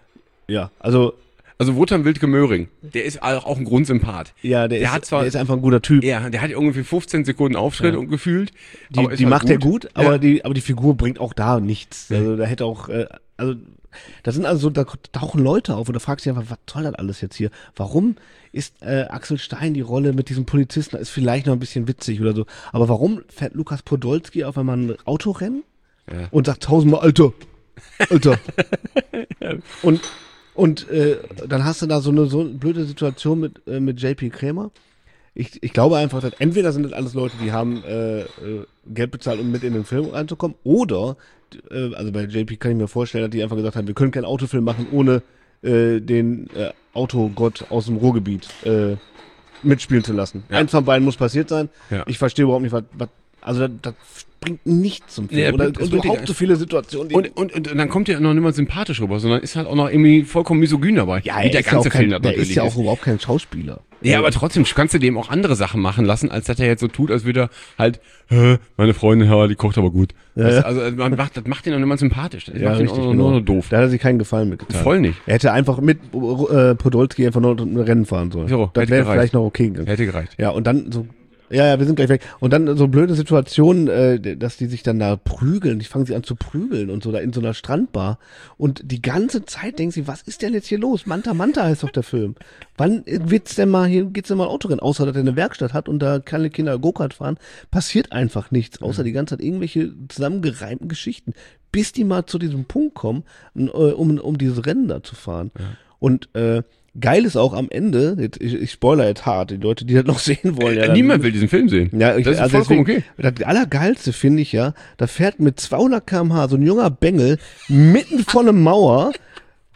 Ja, also, Also Wotan Wildke Möhring, der ist auch auch ein Grundsympath. ja, der, Der ist, hat zwar- der ist einfach ein guter Typ. Ja, der hat irgendwie fünfzehn Sekunden Auftritt Ja. und gefühlt. Die, aber ist die halt macht er gut, aber Ja. die, aber die Figur bringt auch da nichts. Also da hätte auch, äh, also da sind also, da tauchen Leute auf und da fragst du dich einfach, was soll das alles jetzt hier? Warum ist äh, Axel Stein die Rolle mit diesem Polizisten? Das ist vielleicht noch ein bisschen witzig oder so. Aber warum fährt Lukas Podolski auf einmal ein Autorennen Ja. und sagt tausendmal Alter, Alter? und und äh, dann hast du da so eine so eine blöde Situation mit äh, mit J P Krämer. Ich, ich glaube einfach, dass entweder sind das alles Leute, die haben äh, äh, Geld bezahlt, um mit in den Film reinzukommen, oder, äh, also bei J P kann ich mir vorstellen, dass die einfach gesagt haben, wir können keinen Autofilm machen, ohne äh, den äh, Autogott aus dem Ruhrgebiet äh, mitspielen zu lassen. Ja. Eins von beiden muss passiert sein. Ja. Ich verstehe überhaupt nicht, was, was also das, das bringt nichts zum Film. Nee, das oder bringt- das und bringt überhaupt gar- so viele Situationen, die Und, und, und dann kommt der noch nicht mal sympathisch rüber, sondern ist halt auch noch irgendwie vollkommen misogyn dabei. ja, Wie er der ist ganze ja auch kein, Film das der natürlich ist ja auch überhaupt kein Schauspieler. Ja, aber trotzdem kannst du dem auch andere Sachen machen lassen, als dass er jetzt so tut, als würde er halt, Hä, meine Freundin, ja, die kocht aber gut. Ja, das, ja. Also man macht, das macht ihn auch nicht mal sympathisch. Das Ja, macht ihn richtig, auch genau. nur noch doof. Da hat er sich keinen Gefallen mitgetan. Voll nicht. Er hätte einfach mit äh, Podolski einfach noch ein Rennen fahren sollen. So, das hätte wäre gereicht. vielleicht noch okay gegangen. Hätte gereicht. Ja, und dann so, ja, ja, wir sind gleich weg. Und dann so blöde Situationen, äh, dass die sich dann da prügeln. Die fangen sie an zu prügeln und so da in so einer Strandbar. Und die ganze Zeit denken sie, was ist denn jetzt hier los? Manta Manta heißt doch der Film. Wann wird's denn mal, hier geht's denn mal Autorennen? Außer, dass er eine Werkstatt hat und da kleine Kinder Go-Kart fahren, passiert einfach nichts. Außer die ganze Zeit irgendwelche zusammengereimten Geschichten. Bis die mal zu diesem Punkt kommen, äh, um, um dieses Rennen da zu fahren. Und, äh, geil ist auch am Ende, jetzt, ich, ich spoiler jetzt hart, die Leute, die das noch sehen wollen. Ja, Äh, dann- Niemand will diesen Film sehen. ja, ich, das ist also vollkommen deswegen, okay. Das Allergeilste finde ich ja, da fährt mit zweihundert Kilometer pro Stunde so ein junger Bengel mitten vor einer Mauer,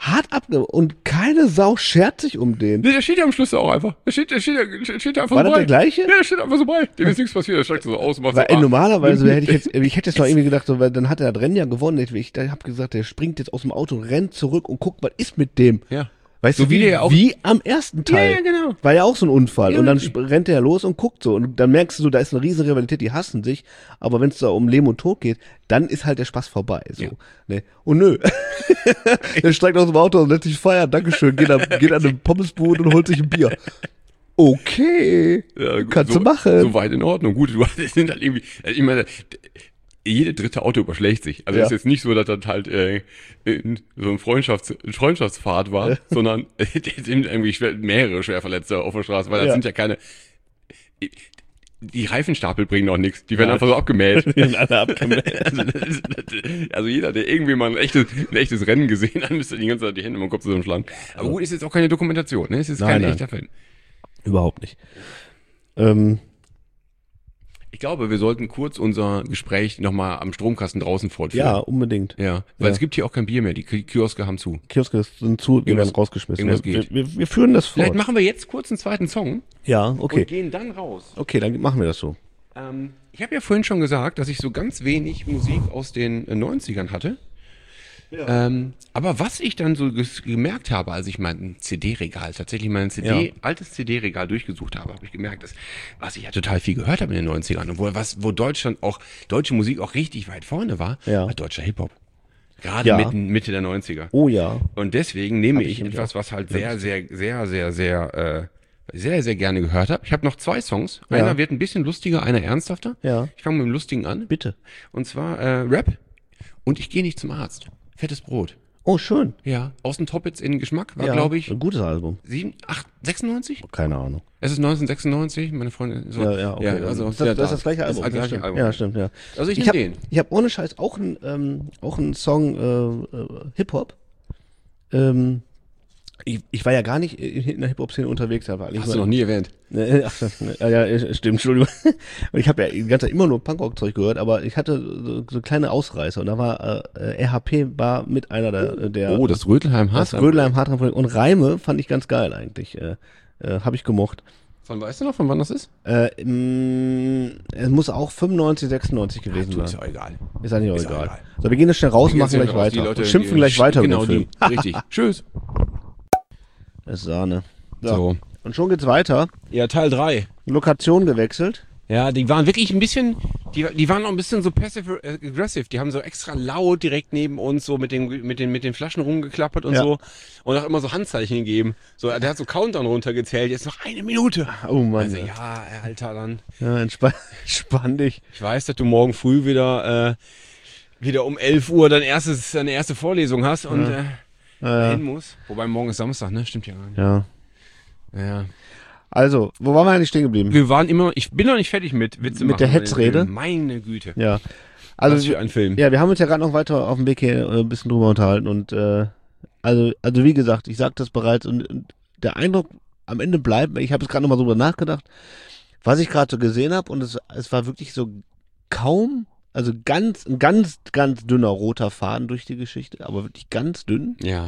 hart abge... Und keine Sau schert sich um den. Nee, der steht ja am Schluss auch einfach. Der steht, der steht, der steht einfach War so das bei. der gleiche? Ja, der steht einfach so bei. Dem ist nichts passiert, der steigt so aus und macht Weil, so, ey, ah. normalerweise hätte ich jetzt, ich hätte jetzt noch irgendwie gedacht, so, weil dann hat er das Rennen ja gewonnen. Ich, ich habe gesagt, der springt jetzt aus dem Auto, rennt zurück und guckt, was ist mit dem? Ja. Weißt So du, wie wie, der ja auch- wie am ersten Teil. Ja, ja, genau. War ja auch so ein Unfall. Ja, und dann richtig. sp- rennt er los und guckt so. Und dann merkst du, so, da ist eine riesen Rivalität, die hassen sich. Aber wenn es da um Leben und Tod geht, dann ist halt der Spaß vorbei. So. Ja. Ne? Und nö. Er steigt aus dem Auto und lässt sich feiern. Dankeschön. Geht an, geht an eine Pommesbude und holt sich ein Bier. Okay. Ja, gut, Kannst so, du machen. So weit in Ordnung. Gut, du das sind halt irgendwie, ich meine, jede dritte Auto überschlägt sich. Also Ja. es ist jetzt nicht so, dass das halt äh, in so ein Freundschafts ein Freundschaftsfahrt war, Ja. sondern es sind irgendwie schwer, mehrere Schwerverletzte auf der Straße, weil das Ja. sind ja keine. Die Reifenstapel bringen auch nichts. Die werden Nein. einfach so abgemäht. Die sind alle abgemeldet. Also, das ist- das- also jeder, der irgendwie mal ein echtes, ein echtes Rennen gesehen hat, müsste die ganze Zeit die Hände im Kopf zusammenschlagen. Aber gut, ist jetzt auch keine Dokumentation, ne? Es ist Nein, kein nein. echter Film. Überhaupt nicht. Ähm, Ich glaube, wir sollten kurz unser Gespräch nochmal am Stromkasten draußen fortführen. ja, unbedingt. Ja, weil Ja. es gibt hier auch kein Bier mehr. Die Ki- Kioske haben zu. Kioske sind zu, die Irgendwas- werden rausgeschmissen. irgendwas Wir, geht. wir, wir führen das Vielleicht fort. machen wir jetzt kurz einen zweiten Song Ja, und okay. gehen dann raus. Okay, dann machen wir das so. Ähm, ich habe ja vorhin schon gesagt, dass ich so ganz wenig Musik aus den äh, neunzigern hatte. Ähm, aber was ich dann so ges- gemerkt habe, als ich mein C D-Regal, tatsächlich mein C D, Ja. altes C D-Regal durchgesucht habe, habe ich gemerkt, dass, was ich ja total viel gehört habe in den neunzigern und wo, was, wo Deutschland auch, deutsche Musik auch richtig weit vorne war, Ja. war deutscher Hip-Hop. Gerade Ja. mitten, Mitte der neunziger. Oh ja. Und deswegen nehme Hab ich ich nämlich etwas, auch. was halt sehr, sehr, sehr, sehr, sehr, äh, sehr, sehr gerne gehört habe. Ich habe noch zwei Songs. Einer Ja. wird ein bisschen lustiger, einer ernsthafter. Ja. Ich fange mit dem Lustigen an. Bitte. Und zwar äh, Rap. Und ich gehe nicht zum Arzt. Fettes Brot. Oh, schön. Ja. Aus dem Toppitz in den Geschmack war, ja, glaube ich, ein gutes Album. sieben, acht, sechsundneunzig? Keine Ahnung. Es ist neunzehnhundertsechsundneunzig, meine Freundin. So. Ja, ja, okay. also, das, das, ja, das ist das gleiche Album. Das ist das gleiche stimmt. Album. Ja, stimmt, ja. Also ich Ich nehme habe den. ich hab ohne Scheiß auch einen ähm, auch einen Song äh, äh, Hip-Hop. Ähm, ich, ich war ja gar nicht in in der Hip-Hop-Szene unterwegs. Aber eigentlich Hast du nur- noch nie erwähnt. Ne, ach, ja, ja, äh, stimmt, Entschuldigung. Und ich habe ja die ganze Zeit immer nur Punkrock-Zeug gehört, aber ich hatte so, so kleine Ausreißer und da war äh, R H P war mit einer der, der Oh, das Rödelheim das hast Rödelheim Hartram und Reime fand ich ganz geil eigentlich. Äh, äh, habe ich gemocht. Von, weißt du noch, von wann das ist? Äh, mh, es muss auch fünfundneunzig, sechsundneunzig gewesen Du, ist sein. ja egal. Ist eigentlich auch ist auch egal. egal. So, wir gehen jetzt schnell raus und Wir machen gehen gleich raus, die weiter. Leute, und schimpfen die- gleich weiter Genau, über den die. Film. Richtig. Tschüss. Das ist Sahne. So. So. Und schon geht's weiter. Ja, Teil drei. Lokation gewechselt. Ja, die waren wirklich ein bisschen, die, die waren auch ein bisschen so passive-aggressive. Die haben so extra laut direkt neben uns so mit den, mit den, mit den Flaschen rumgeklappert und Ja. so. Und auch immer so Handzeichen gegeben. So, der hat so Countdown runtergezählt. Jetzt noch eine Minute. Oh Mann. Also, ja, ja, Alter, dann. ja entspann, entspann dich. Ich weiß, dass du morgen früh wieder, äh, wieder um elf Uhr dein erstes, deine erste Vorlesung hast und, äh, Ja. hin musst. Wobei morgen ist Samstag, ne? Stimmt ja gar nicht. ja. Ja. Also, wo waren wir eigentlich stehen geblieben? Wir waren immer, ich bin noch nicht fertig mit Witze Mit machen der über den Hetzrede? Film. Meine Güte. Ja. Also, Also, Was für ein Film. ja, wir haben uns ja gerade noch weiter auf dem Weg hier äh, ein bisschen drüber unterhalten und äh, also, also wie gesagt, ich sagte das bereits und, und der Eindruck am Ende bleibt, ich habe jetzt gerade nochmal drüber nachgedacht, was ich gerade so gesehen habe und es, es war wirklich so kaum, also ganz, ein ganz, ganz dünner roter Faden durch die Geschichte, aber wirklich ganz dünn. Ja.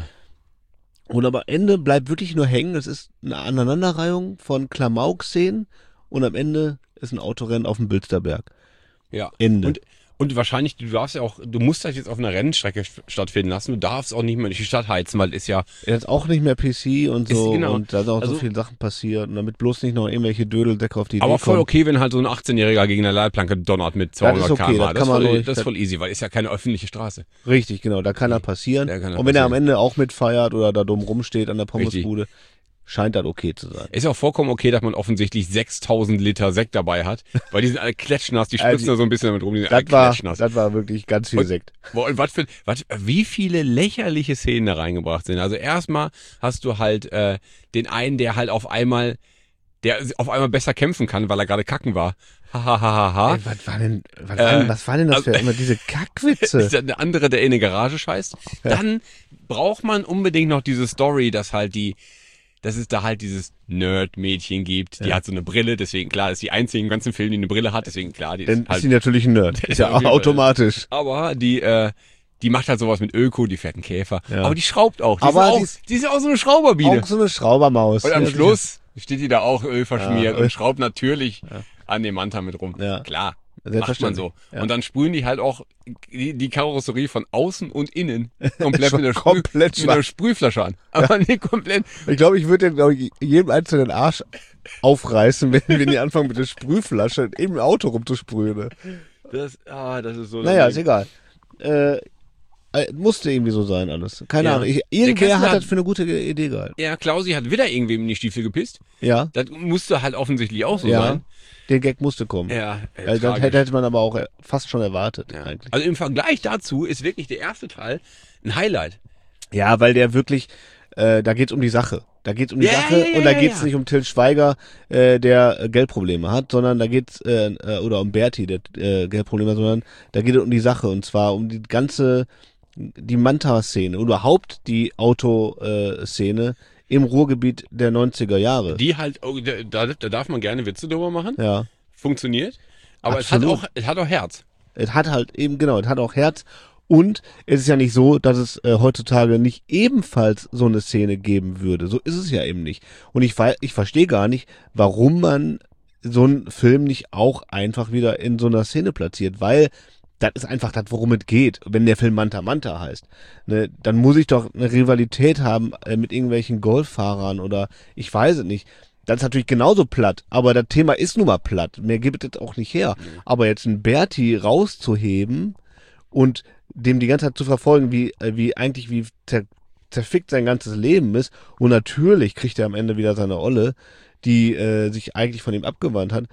Und am Ende bleibt wirklich nur hängen, es ist eine Aneinanderreihung von Klamauk-Szenen und am Ende ist ein Autorennen auf dem Bilsterberg. Ja. Ende. Und, und wahrscheinlich, du darfst ja auch, du musst das jetzt auf einer Rennstrecke st- stattfinden lassen. Du darfst auch nicht mehr durch die Stadt heizen, weil ist ja, Jetzt auch nicht mehr P C und so Ist- genau. und da sind auch Also- so viele Sachen passiert und damit bloß nicht noch irgendwelche Dödeldecke auf die aber Idee voll kommen. okay, wenn halt so ein achtzehnjähriger gegen eine Leitplanke donnert mit zweihundert Das ist okay, Kilometer das pro kann Stunde. Das, man ist voll, ruhig- das ist voll easy, weil ist ja keine öffentliche Straße. Richtig, genau, da kann das passieren. Da kann das und wenn er am passieren. Ende auch mitfeiert oder da dumm rumsteht an der Pommesbude, scheint das okay zu sein. Ist auch vollkommen okay, dass man offensichtlich sechstausend Liter Sekt dabei hat, weil die sind alle klatschnass, die Also, spritzen da so ein bisschen damit rum, die sind alle Das war, klatschnass. das war wirklich ganz viel Und- Sekt. Boah, und was für, was, wie viele lächerliche Szenen da reingebracht sind. Also erstmal hast du halt äh, den einen, der halt auf einmal, der auf einmal besser kämpfen kann, weil er gerade kacken war. Hahaha. Ey, was war denn, was, Äh, war denn, was war denn das also- für immer diese Kackwitze? Ist der andere, der in eine Garage scheißt. Dann braucht man unbedingt noch diese Story, dass halt die, dass es da halt dieses Nerd-Mädchen gibt, die hat so eine Brille, deswegen klar, ist die einzige im ganzen Film, die eine Brille hat, deswegen klar, die Dann ist halt ist sie natürlich ein Nerd. Ist ja auf auch jeden Fall. automatisch. Aber die, äh, die macht halt sowas mit Öko, die fährt einen Käfer. Ja. Aber die schraubt auch. Die Aber ist auch, die ist- die ist auch so eine Schrauberbiene. Auch so eine Schraubermaus. Und am Ja, Schluss steht die da auch Öl verschmiert Ja, und schraubt natürlich an dem Manta mit rum. Ja. Klar, macht man Selbstverständlich. so. Ja. Und dann sprühen die halt auch die, die Karosserie von außen und innen komplett mit der, Sprüh, Komplett mit der Sprühflasche an. Aber nicht komplett. Ich glaube, ich würde den, glaube ich, jedem einzelnen Arsch aufreißen, wenn, wenn die anfangen mit der Sprühflasche im Auto rumzusprühen. Ne? Das, ah, das ist so. Naja, ist daneben. egal. Äh, äh, musste irgendwie so sein alles. Keine Ja. Ahnung. Ich, Der irgendwer Kessler hat hat- das für eine gute Idee gehalten. Ja, Klausi hat wieder irgendwem in die Stiefel gepisst. Ja, Das musste halt offensichtlich auch so ja. sein. Der Gag musste kommen. Ja, äh, Äh, das tragisch. hätte, hätte man aber auch äh, fast schon erwartet, Ja. eigentlich. Also im Vergleich dazu ist wirklich der erste Teil ein Highlight. Ja, weil der wirklich, äh, da geht's um die Sache. Da geht's um die Ja, Sache ja, ja, und da ja, geht's ja. nicht um Till Schweiger, äh, der äh, Geldprobleme hat, sondern da geht's, äh, äh, oder um Berti, der äh, Geldprobleme hat, sondern da geht es um die Sache und zwar um die ganze, die Manta-Szene, überhaupt die Autoszene im Ruhrgebiet der neunziger Jahre. Die halt, oh, da, da darf man gerne Witze drüber machen. Ja. Funktioniert. Aber es Absolut. hat, auch, es hat auch Herz. Es hat halt eben, genau, es hat auch Herz. Und es ist ja nicht so, dass es äh, heutzutage nicht ebenfalls so eine Szene geben würde. So ist es ja eben nicht. Und ich, ver- ich verstehe gar nicht, warum man so einen Film nicht auch einfach wieder in so einer Szene platziert, weil das ist einfach das, worum es geht. Wenn der Film Manta Manta heißt, ne, dann muss ich doch eine Rivalität haben äh, mit irgendwelchen Golffahrern oder ich weiß es nicht. Das ist natürlich genauso platt, aber das Thema ist nun mal platt. Mehr gibt es auch nicht her. Aber jetzt einen Berti rauszuheben und dem die ganze Zeit zu verfolgen, wie, äh, wie eigentlich wie zer, zerfickt sein ganzes Leben ist. Und natürlich kriegt er am Ende wieder seine Olle, die äh, sich eigentlich von ihm abgewandt hat.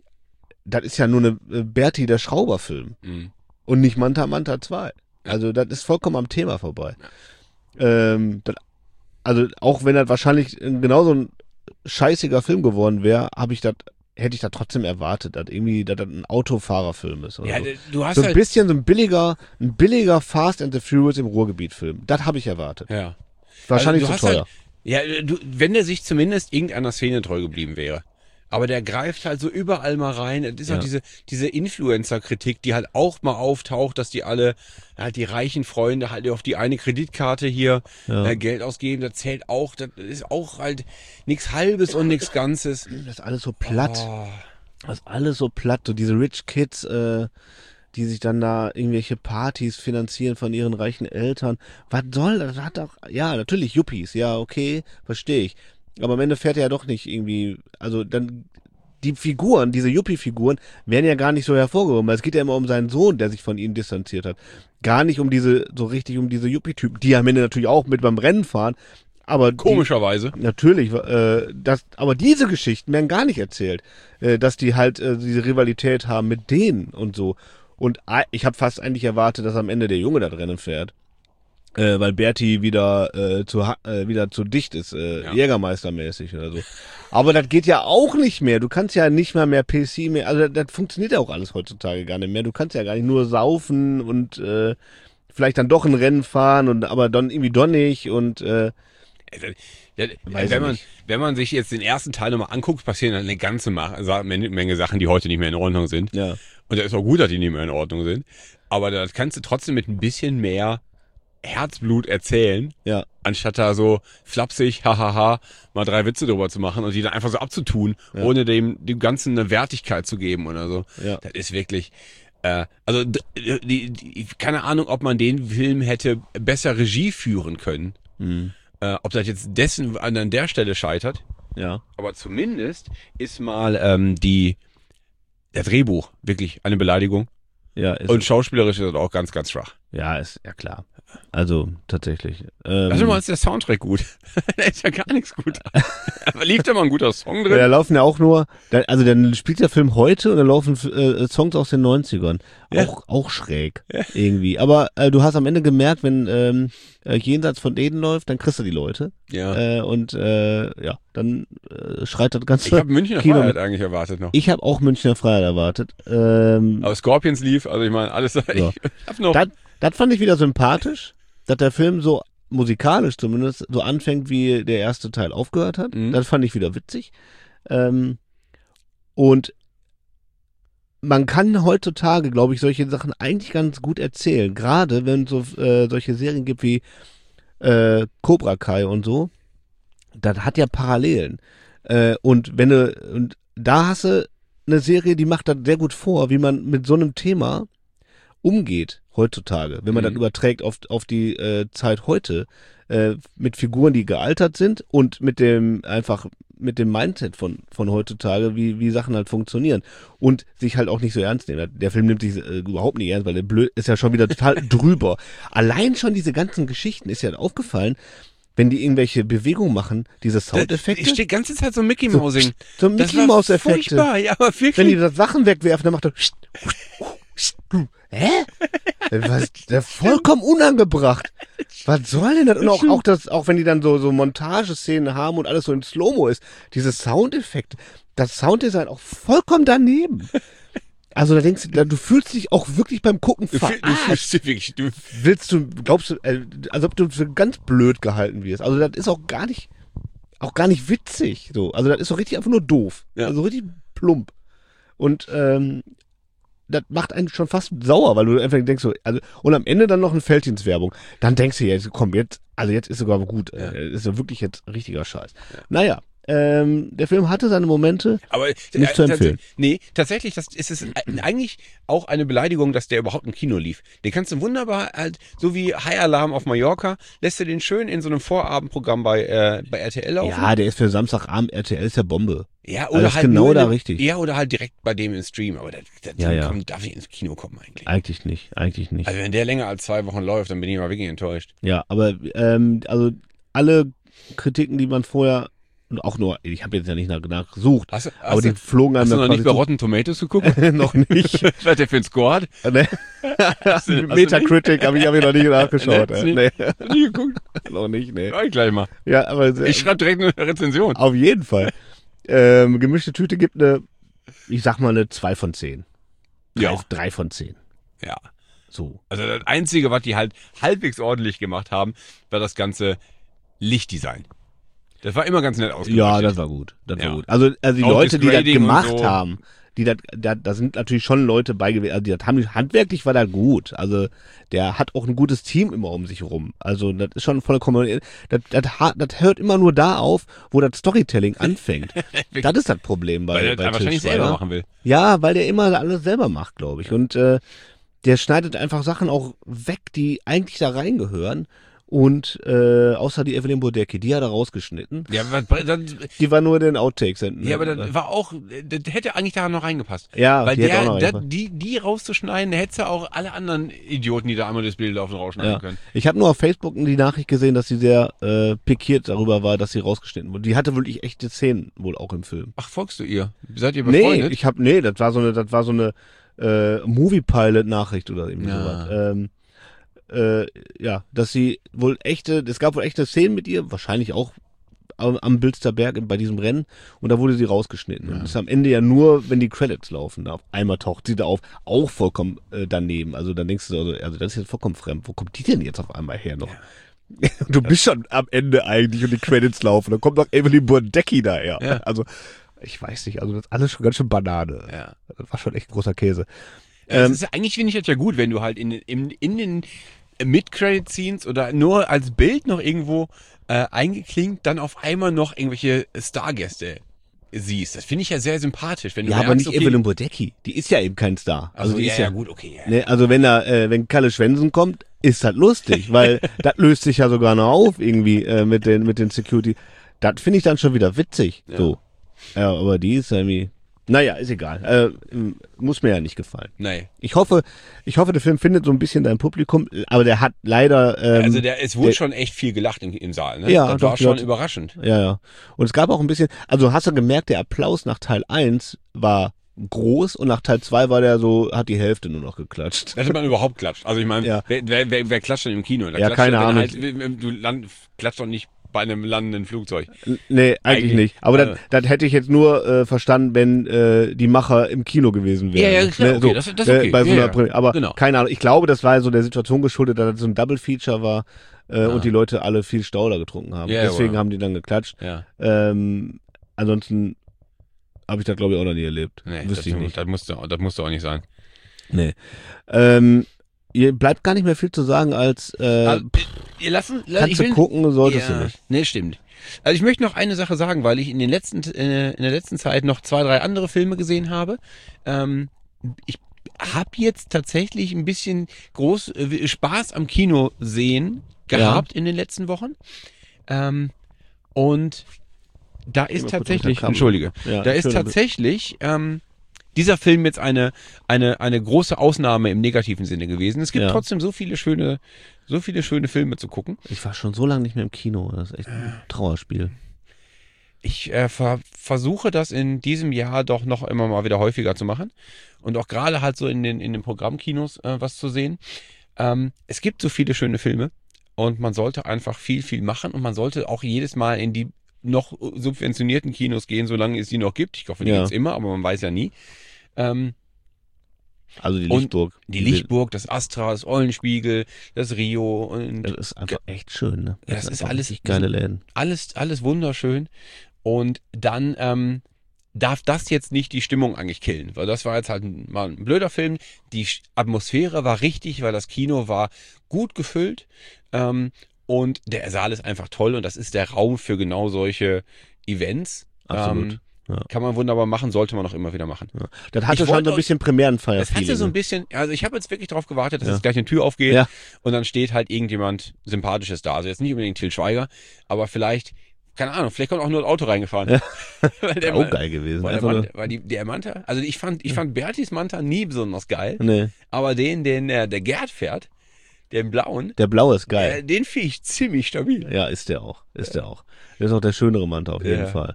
Das ist ja nur eine äh, Berti der Schrauberfilm Mhm. und nicht Manta Manta zwei. Also das ist vollkommen am Thema vorbei. Ähm, das, also auch wenn das wahrscheinlich genauso ein scheißiger Film geworden wäre, habe ich das hätte ich da trotzdem erwartet, dass irgendwie dass das ein Autofahrerfilm ist. Oder Ja, so. du hast So ein halt. bisschen so ein billiger, ein billiger Fast and the Furious im Ruhrgebiet-Film. Das habe ich erwartet. Ja. Wahrscheinlich Also, zu du teuer. hast Halt, ja, du, wenn der sich zumindest irgendeiner Szene treu geblieben wäre. Aber der greift halt so überall mal rein. Es ist Ja. auch diese, diese Influencer-Kritik, die halt auch mal auftaucht, dass die alle, halt die reichen Freunde halt auf die eine Kreditkarte hier Ja. äh, Geld ausgeben. Das zählt auch, das ist auch halt nichts Halbes und nichts Ganzes. Das ist alles so platt. Oh. Das ist alles so platt. So diese Rich Kids, äh, die sich dann da irgendwelche Partys finanzieren von ihren reichen Eltern. Was soll das? Das hat doch, ja, natürlich Yuppies. Ja, okay, verstehe ich. Aber am Ende fährt er ja doch nicht irgendwie, also dann, die Figuren, diese Yuppie-Figuren, werden ja gar nicht so hervorgehoben. Es geht ja immer um seinen Sohn, der sich von ihnen distanziert hat. Gar nicht um diese, so richtig um diese Yuppie-Typen, die am Ende natürlich auch mit beim Rennen fahren. Aber die, Komischerweise. Natürlich, äh, das, aber diese Geschichten werden gar nicht erzählt, äh, dass die halt äh, diese Rivalität haben mit denen und so. Und äh, ich habe fast eigentlich erwartet, dass am Ende der Junge das Rennen fährt, äh, weil Berti wieder äh, zu ha- äh, wieder zu dicht ist, äh, Ja. Jägermeistermäßig oder so. Aber das geht ja auch nicht mehr. Du kannst ja nicht mal mehr P C mehr. Also das, das funktioniert ja auch alles heutzutage gar nicht mehr. Du kannst ja gar nicht nur saufen und äh, vielleicht dann doch ein Rennen fahren und aber dann irgendwie doch nicht und äh, Also, ja, Weiß wenn ich man, nicht. wenn man sich jetzt den ersten Teil nochmal anguckt, passieren dann eine ganze Ma Sa- Menge Menge Sachen, die heute nicht mehr in Ordnung sind. ja. Und da ist auch gut, dass die nicht mehr in Ordnung sind. Aber das kannst du trotzdem mit ein bisschen mehr Herzblut erzählen, Ja. anstatt da so flapsig, hahaha, mal drei Witze drüber zu machen und die dann einfach so abzutun, Ja. ohne dem, dem Ganzen eine Wertigkeit zu geben oder so. Ja. Das ist wirklich, äh, also d- die, die, keine Ahnung, ob man den Film hätte besser Regie führen können. Mhm. Äh, ob das jetzt dessen an, an der Stelle scheitert. Ja. Aber zumindest ist mal ähm, die der Drehbuch wirklich eine Beleidigung. Ja, ist, Und schauspielerisch ist das auch ganz, ganz schwach. ja, ist ja klar. Also tatsächlich. Ähm, Also mal ist der Soundtrack gut. Da ist ja gar nichts gut. Aber lief da mal ein guter Song drin? da laufen ja auch nur, da, also dann spielt der Film heute und da laufen äh, Songs aus den neunzigern. Ja. Auch, auch schräg irgendwie. Aber äh, du hast am Ende gemerkt, wenn ähm, äh, jenseits von denen läuft, dann kriegst du die Leute. Ja. Äh, und äh, ja, dann äh, schreit das Ganze. Ich habe Münchner Kino Freiheit mit. eigentlich erwartet noch. Ich habe auch Münchner Freiheit erwartet. Ähm, Aber Scorpions lief, also ich meine, alles. Ich Ja. hab noch. Das, das fand ich wieder sympathisch, dass der Film so musikalisch zumindest so anfängt, wie der erste Teil aufgehört hat. Mhm. Das fand ich wieder witzig. Ähm, und man kann heutzutage, glaube ich, solche Sachen eigentlich ganz gut erzählen. Gerade wenn es so äh, solche Serien gibt wie äh, Cobra Kai und so. Das hat ja Parallelen. Äh, und wenn du, und da hast du eine Serie, die macht das sehr gut vor, wie man mit so einem Thema umgeht heutzutage, wenn man Mhm. das überträgt auf, auf die äh, Zeit heute, äh, mit Figuren, die gealtert sind und mit dem einfach mit dem Mindset von von heutzutage, wie wie Sachen halt funktionieren und sich halt auch nicht so ernst nehmen. Der Film nimmt sich äh, überhaupt nicht ernst, weil der blöd ist ja schon wieder total drüber. Allein schon diese ganzen Geschichten ist ja aufgefallen, wenn die irgendwelche Bewegungen machen, diese Soundeffekte, Es steht die ganze Zeit so Mickey Mousing. so Das Mickey war Mouse Effekte. furchtbar, ja, aber wirklich. Wenn die das Sachen wegwerfen, dann macht er hä? Was, der vollkommen unangebracht. Was soll denn das? Und auch, auch das, auch wenn die dann so, so Montageszenen haben und alles so in Slow-Mo ist, diese Soundeffekte, das Sounddesign auch vollkommen daneben. Also da denkst du, du fühlst dich auch wirklich beim Gucken du, fühl- du verarscht. fühlst dich wirklich, du, Willst du, glaubst du, äh, als ob du für ganz blöd gehalten wirst. Also das ist auch gar nicht, auch gar nicht witzig. So. Also das ist doch richtig einfach nur doof. Ja. Also richtig plump. Und ähm, das macht einen schon fast sauer, weil du einfach denkst so, also, und am Ende dann noch eine Felddienstwerbung. Dann denkst du jetzt, komm, jetzt, also jetzt ist sogar gut. Ja. Äh, ist ja wirklich jetzt richtiger Scheiß. Naja, ähm, der Film hatte seine Momente. aber Nicht zu empfehlen. Nee, tatsächlich, das ist es eigentlich auch eine Beleidigung, dass der überhaupt im Kino lief. Den kannst du wunderbar halt, so wie High Alarm auf Mallorca, lässt du den schön in so einem Vorabendprogramm bei, äh, bei R T L laufen. Ja, der ist für Samstagabend R T L ist ja Bombe. Ja, Also oder das ist halt genau nur in da dem- richtig. Ja, oder halt direkt bei dem im Stream. Aber der, der Ja, ja. Kommt, darf nicht ins Kino kommen eigentlich. Eigentlich nicht, eigentlich nicht. Also wenn der länger als zwei Wochen läuft, dann bin ich mal wirklich enttäuscht. Ja, aber ähm, also alle Kritiken, die man vorher, und auch nur, ich habe jetzt ja nicht nach, nachgesucht, Hast du, hast aber die du, flogen einem hast du dann noch nicht bei quasi Rotten Tomatoes geguckt? zu. Noch nicht. Was der für ein Score hat? Ne? Hast du- hast du Metacritic habe ich, hab ich noch nicht nachgeschaut. Nee, Nee, Hast du nie geguckt? noch nicht, nee. Ja, ich gleich mal. Ja, aber sehr- Ich schreibe direkt eine Rezension. auf jeden Fall. Ähm, gemischte Tüte gibt eine, ich sag mal eine zwei von zehn. Ja. Drei, drei von zehn. Ja. So. Also das Einzige, was die halt halbwegs ordentlich gemacht haben, war das ganze Lichtdesign. Das war immer ganz nett ausgeleuchtet. Ja, das war gut. Das Ja. war gut. Also, also die Auch Leute, das die das Grading und gemacht so. haben, die das, da, da sind natürlich schon Leute bei gewesen, also die das haben, handwerklich war da gut. Also der hat auch ein gutes Team immer um sich rum. Also das ist schon vollkommen, das, das, ha- das hört immer nur da auf, wo das Storytelling anfängt. Das ist das Problem bei, Weil er bei das wahrscheinlich Til selber Schweiger. machen will. Ja, weil der immer alles selber macht, glaube ich. Und äh, der schneidet einfach Sachen auch weg, die eigentlich da reingehören. Und äh, außer die Evelyn Bodecki, die hat er rausgeschnitten. Ja, aber das, Die war nur in den Outtakes. ja, aber das war auch, das hätte eigentlich daran noch reingepasst. Ja, Weil die hätte der, auch noch der, reingepasst. die, die rauszuschneiden, da hättest du auch alle anderen Idioten, die da einmal das Bild laufen, rausschneiden Ja. können. Ich habe nur auf Facebook die Nachricht gesehen, dass sie sehr äh, pikiert darüber war, dass sie rausgeschnitten wurde. Die hatte wirklich echte Szenen wohl auch im Film. Ach, folgst du ihr? Seid ihr Nee, befreundet? ich habe nee, das war so eine, das war so eine äh, Movie Pilot Nachricht oder irgendwie Ja. sowas. Ähm, äh, ja, dass sie wohl echte, es gab wohl echte Szenen mit ihr, wahrscheinlich auch am, am Bilsterberg bei diesem Rennen und da wurde sie rausgeschnitten. Und das ist am Ende ja nur, wenn die Credits laufen. Da auf einmal taucht sie da auf, auch vollkommen äh, daneben. Also dann denkst du, so, also, also das ist jetzt vollkommen fremd. Wo kommt die denn jetzt auf einmal her noch? Du bist schon am Ende eigentlich und die Credits laufen. Dann kommt noch Evelyn Bodecki daher. Ja. Also ich weiß nicht, also das ist alles schon ganz schön Banane. Ja. Das war schon echt großer Käse. Ja, Ähm, das ist, eigentlich finde ich das ja gut, wenn du halt in, in, in den Mid-Credit-Scenes oder nur als Bild noch irgendwo äh, eingeklinkt, dann auf einmal noch irgendwelche Stargäste siehst. Das finde ich ja sehr sympathisch. Wenn du Ja, aber merkst, nicht okay, Evelyn Bodecki. Die ist ja eben kein Star. Also, Also die ja, ist ja, ja, gut, okay. Ja. Ne, also wenn da, äh, wenn Kalle Schwensen kommt, ist das lustig, weil das löst sich ja sogar noch auf irgendwie äh, mit den mit den Security. Das finde ich dann schon wieder witzig. Ja. So. Ja, aber die ist irgendwie. Naja, ist egal. Äh, muss mir ja nicht gefallen. Nee. Ich hoffe, ich hoffe, der Film findet so ein bisschen dein Publikum, aber der hat leider. Ähm, Also der, es wurde der- schon echt viel gelacht im, im Saal, ne? Ja, das doch, war schon ja. überraschend. Ja, ja. Und es gab auch ein bisschen, also hast du gemerkt, der Applaus nach Teil eins war groß und nach Teil zwei war der so, hat die Hälfte nur noch geklatscht. Da hätte man überhaupt klatscht. Also ich meine, Ja. wer, wer, wer, wer klatscht denn im Kino? Da Ja, klatscht keine wenn Ahnung. Halt, du land, klatscht doch nicht bei einem landenden Flugzeug. Nee, eigentlich, Eigentlich- nicht. Aber also- das, das hätte ich jetzt nur äh, verstanden, wenn äh, die Macher im Kino gewesen wären. Ja, ja, klar, okay, so, das- das ist okay. Äh, bei so Ja, einer ja. Premiere. Aber Genau. keine Ahnung, ich glaube, das war so der Situation geschuldet, dass das so ein Double-Feature war äh, und die Leute alle viel Stauder getrunken haben. Ja, Deswegen oder? haben die dann geklatscht. Ja. Ähm, ansonsten habe ich das glaube ich auch noch nie erlebt. Nee, Wüsste das, ich nicht. das musste, das musste auch nicht sein. Nee. Ähm, ihr bleibt gar nicht mehr viel zu sagen als äh, Also, ihr lassen, kannst ich du will, gucken, solltest ja, du nicht. Nee, stimmt. Also ich möchte noch eine Sache sagen, weil ich in den letzten äh, in der letzten Zeit noch zwei, drei andere Filme gesehen habe. Ähm, ich habe jetzt tatsächlich ein bisschen groß äh, Spaß am Kino sehen gehabt in den letzten Wochen. Ähm, und da ist kurz tatsächlich, unter Kabel. entschuldige, Ja, da ist schöne- tatsächlich ähm, dieser Film jetzt eine eine eine große Ausnahme im negativen Sinne gewesen. Es gibt Ja. trotzdem so viele schöne so viele schöne Filme zu gucken. Ich war schon so lange nicht mehr im Kino. Das ist echt ein Trauerspiel. Ich äh, ver versuche das in diesem Jahr doch noch immer mal wieder häufiger zu machen und auch gerade halt so in den in den Programmkinos äh, was zu sehen. Ähm, es gibt so viele schöne Filme und man sollte einfach viel viel machen und man sollte auch jedes Mal in die noch subventionierten Kinos gehen, solange es die noch gibt. Ich hoffe, die Ja. gibt's immer, aber man weiß ja nie. Ähm, Also die Und Lichtburg. die Lichtburg, das Astra, das Eulenspiegel, das Rio und Das ist einfach echt schön, ne? Das ist einfach alles- richtig geile Läden. alles, alles wunderschön. Und dann ähm, darf das jetzt nicht die Stimmung eigentlich killen, weil das war jetzt halt ein, mal ein blöder Film. Die Sch- Atmosphäre war richtig, weil das Kino war gut gefüllt ähm, und der Saal ist einfach toll und das ist der Raum für genau solche Events. Absolut. Ähm, Ja. Kann man wunderbar machen, sollte man auch immer wieder machen. Ja. Das hatte Ich schon wollte so ein auch- bisschen Premierenfeier. Das hatte so ein bisschen, also ich habe jetzt wirklich darauf gewartet, dass Ja. jetzt gleich eine Tür aufgeht Ja. und dann steht halt irgendjemand Sympathisches da. Also jetzt nicht unbedingt Til Schweiger, aber vielleicht, keine Ahnung, vielleicht kommt auch nur das Auto reingefahren. Ja. weil der auch Mann- geil gewesen. Weil, der, Einfach Mann, weil die, der Manta, also ich fand, ich fand Bertis Manta nie besonders geil, nur, nee, aber den, den der, der Gerd fährt, den blauen, der blaue ist äh, geil. den finde ich ziemlich stabil. Ja, ist der auch. Ist der auch. Der ist auch der schönere Manta auf jeden Ja. Fall.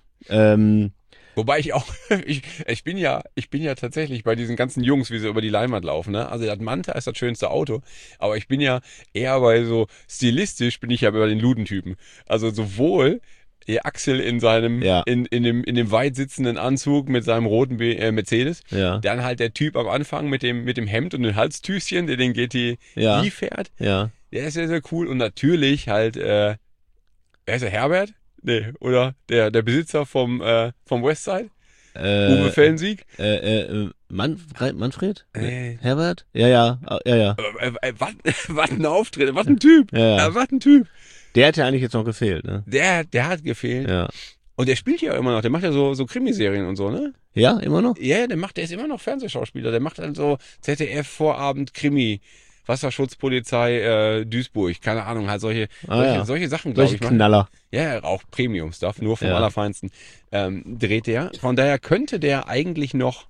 Ähm, Wobei ich auch, ich, ich bin ja, ich bin ja tatsächlich bei diesen ganzen Jungs, wie sie über die Leinwand laufen, ne? Also das Manta ist das schönste Auto, aber ich bin ja eher bei so, stilistisch bin ich ja bei den Ludentypen. Also sowohl der Axel in seinem, Ja. in, in dem, in dem weit sitzenden Anzug mit seinem roten B, äh, Mercedes, ja, dann halt der Typ am Anfang mit dem, mit dem Hemd und dem Halstüschen, der den G T I Ja. fährt, ja. der ist sehr, sehr cool und natürlich halt, äh, wer ist der, Herbert? Nee, oder der, der Besitzer vom, äh, vom Westside? Äh, Uwe Fellensieg? Äh, äh, Manfred? Manfred? Nee. Herbert? Ja, ja, ja, ja. Äh, äh, was, was ein Auftritt, was ein Typ. Ja, ja. Äh, was ein Typ. Der hat ja eigentlich jetzt noch gefehlt, ne? Der, der hat gefehlt. Ja. Und der spielt ja immer noch, der macht ja so, so Krimiserien und so, ne? Ja, immer noch? Ja, ja, der macht, der ist immer noch Fernsehschauspieler. Der macht dann so Z D F-Vorabend Krimi. Wasserschutzpolizei äh, Duisburg, keine Ahnung, halt solche, Ah, solche, ja. solche Sachen, glaube Solche ich. Knaller. Ja, ja, auch Premium-Stuff, nur vom Ja. Allerfeinsten ähm, dreht der. Von daher könnte der eigentlich noch.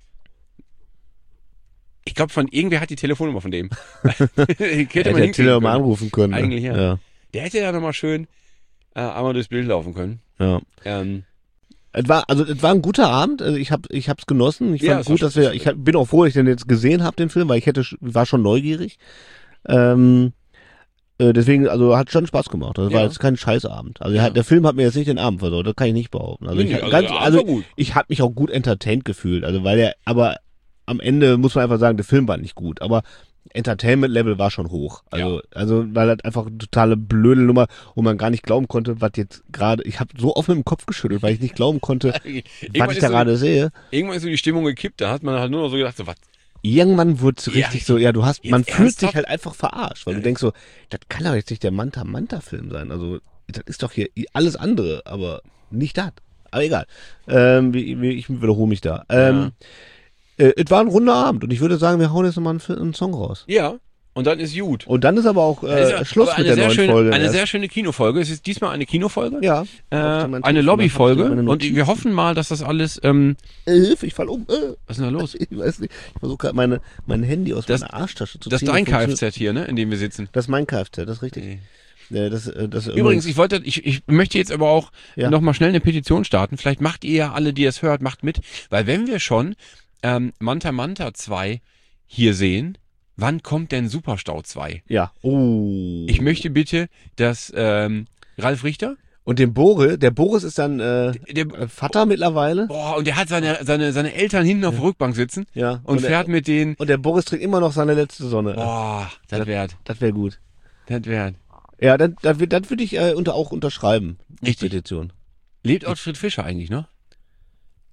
Ich glaube, von irgendwer hat die Telefonnummer von dem. Hätte Hätte man der Tiller hinkriegen mal können. anrufen können. ne? Eigentlich ja. Ja. Der hätte ja nochmal schön äh, einmal durchs Bild laufen können. ja. Ähm, Es war, also, es war ein guter Abend. Also ich habe, ich hab's genossen. Ich Ja, fand es war gut, dass schon- wir, ich hab, bin auch froh, dass ich den jetzt gesehen habe, den Film, weil ich hätte, war schon neugierig. Ähm, äh, deswegen, also hat schon Spaß gemacht. Das war Ja. jetzt kein Scheißabend. Also Ja. der, der Film hat mir jetzt nicht den Abend versaut, das kann ich nicht behaupten. Also Nee, ich, nee, hab also ganz, der Abend also war gut. ich habe mich auch gut entertained gefühlt. Also weil der, aber am Ende muss man einfach sagen, der Film war nicht gut. Aber Entertainment-Level war schon hoch. Also, Ja. also weil das einfach eine totale blöde Nummer, wo man gar nicht glauben konnte, was jetzt gerade, ich habe so offen im Kopf geschüttelt, weil ich nicht glauben konnte, was irgendwann, ich ist da so, gerade sehe. irgendwann ist so die Stimmung gekippt, da hat man halt nur noch so gedacht, so was. Irgendwann wurde es Ja, richtig so, ja, du hast, jetzt man fühlt ernsthaft? sich halt einfach verarscht, weil du denkst so, das kann doch jetzt nicht der Manta-Manta-Film sein. Also, das ist doch hier alles andere, aber nicht das. Aber egal. Ähm, wie, wie, ich wiederhole mich da. Ähm, äh, es war ein runder Abend und ich würde sagen, wir hauen jetzt nochmal einen, einen Song raus. Ja, und dann ist gut. Und dann ist aber auch äh, Das ist ja- Schluss aber mit eine der sehr neuen schöne, Folge. Eine erst. sehr schöne Kinofolge. Es ist diesmal eine Kinofolge. ja. Äh, Auf mein eine Telefon, Lobbyfolge. hab ich meine Und wir Notizen. hoffen mal, dass das alles, ähm, Äh, Hilfe, ich fall um. Äh. was ist denn da los? Ich weiß nicht. Ich versuche gerade meine, mein Handy aus Das- meiner Arschtasche zu Das ziehen. ist dein funktioniert- Kfz hier, ne, in dem wir sitzen. Das ist mein Kfz, das ist richtig. Ja, das, äh, das Übrigens, ich wollte, ich, ich möchte jetzt aber auch Ja. noch mal schnell eine Petition starten. Vielleicht macht ihr ja alle, die es hört, macht mit. Weil wenn wir schon ähm, Manta Manta zwei hier sehen, wann kommt denn Superstau zwei? Ja. Oh. Ich möchte bitte, dass ähm, Ralf Richter, Und den Boris, der Boris ist dann äh, der, äh, Vater mittlerweile. boah, und der hat seine, seine, seine Eltern hinten auf der Rückbank sitzen Ja. und, der, fährt mit denen. und der Boris trägt immer noch seine letzte Sonne. Boah, das wert, Das wäre gut. das wert. Ja, das, das, würd- das würde ich äh, unter, auch unterschreiben. Die Richtig. Petition. Lebt Ottfried Fischer eigentlich noch?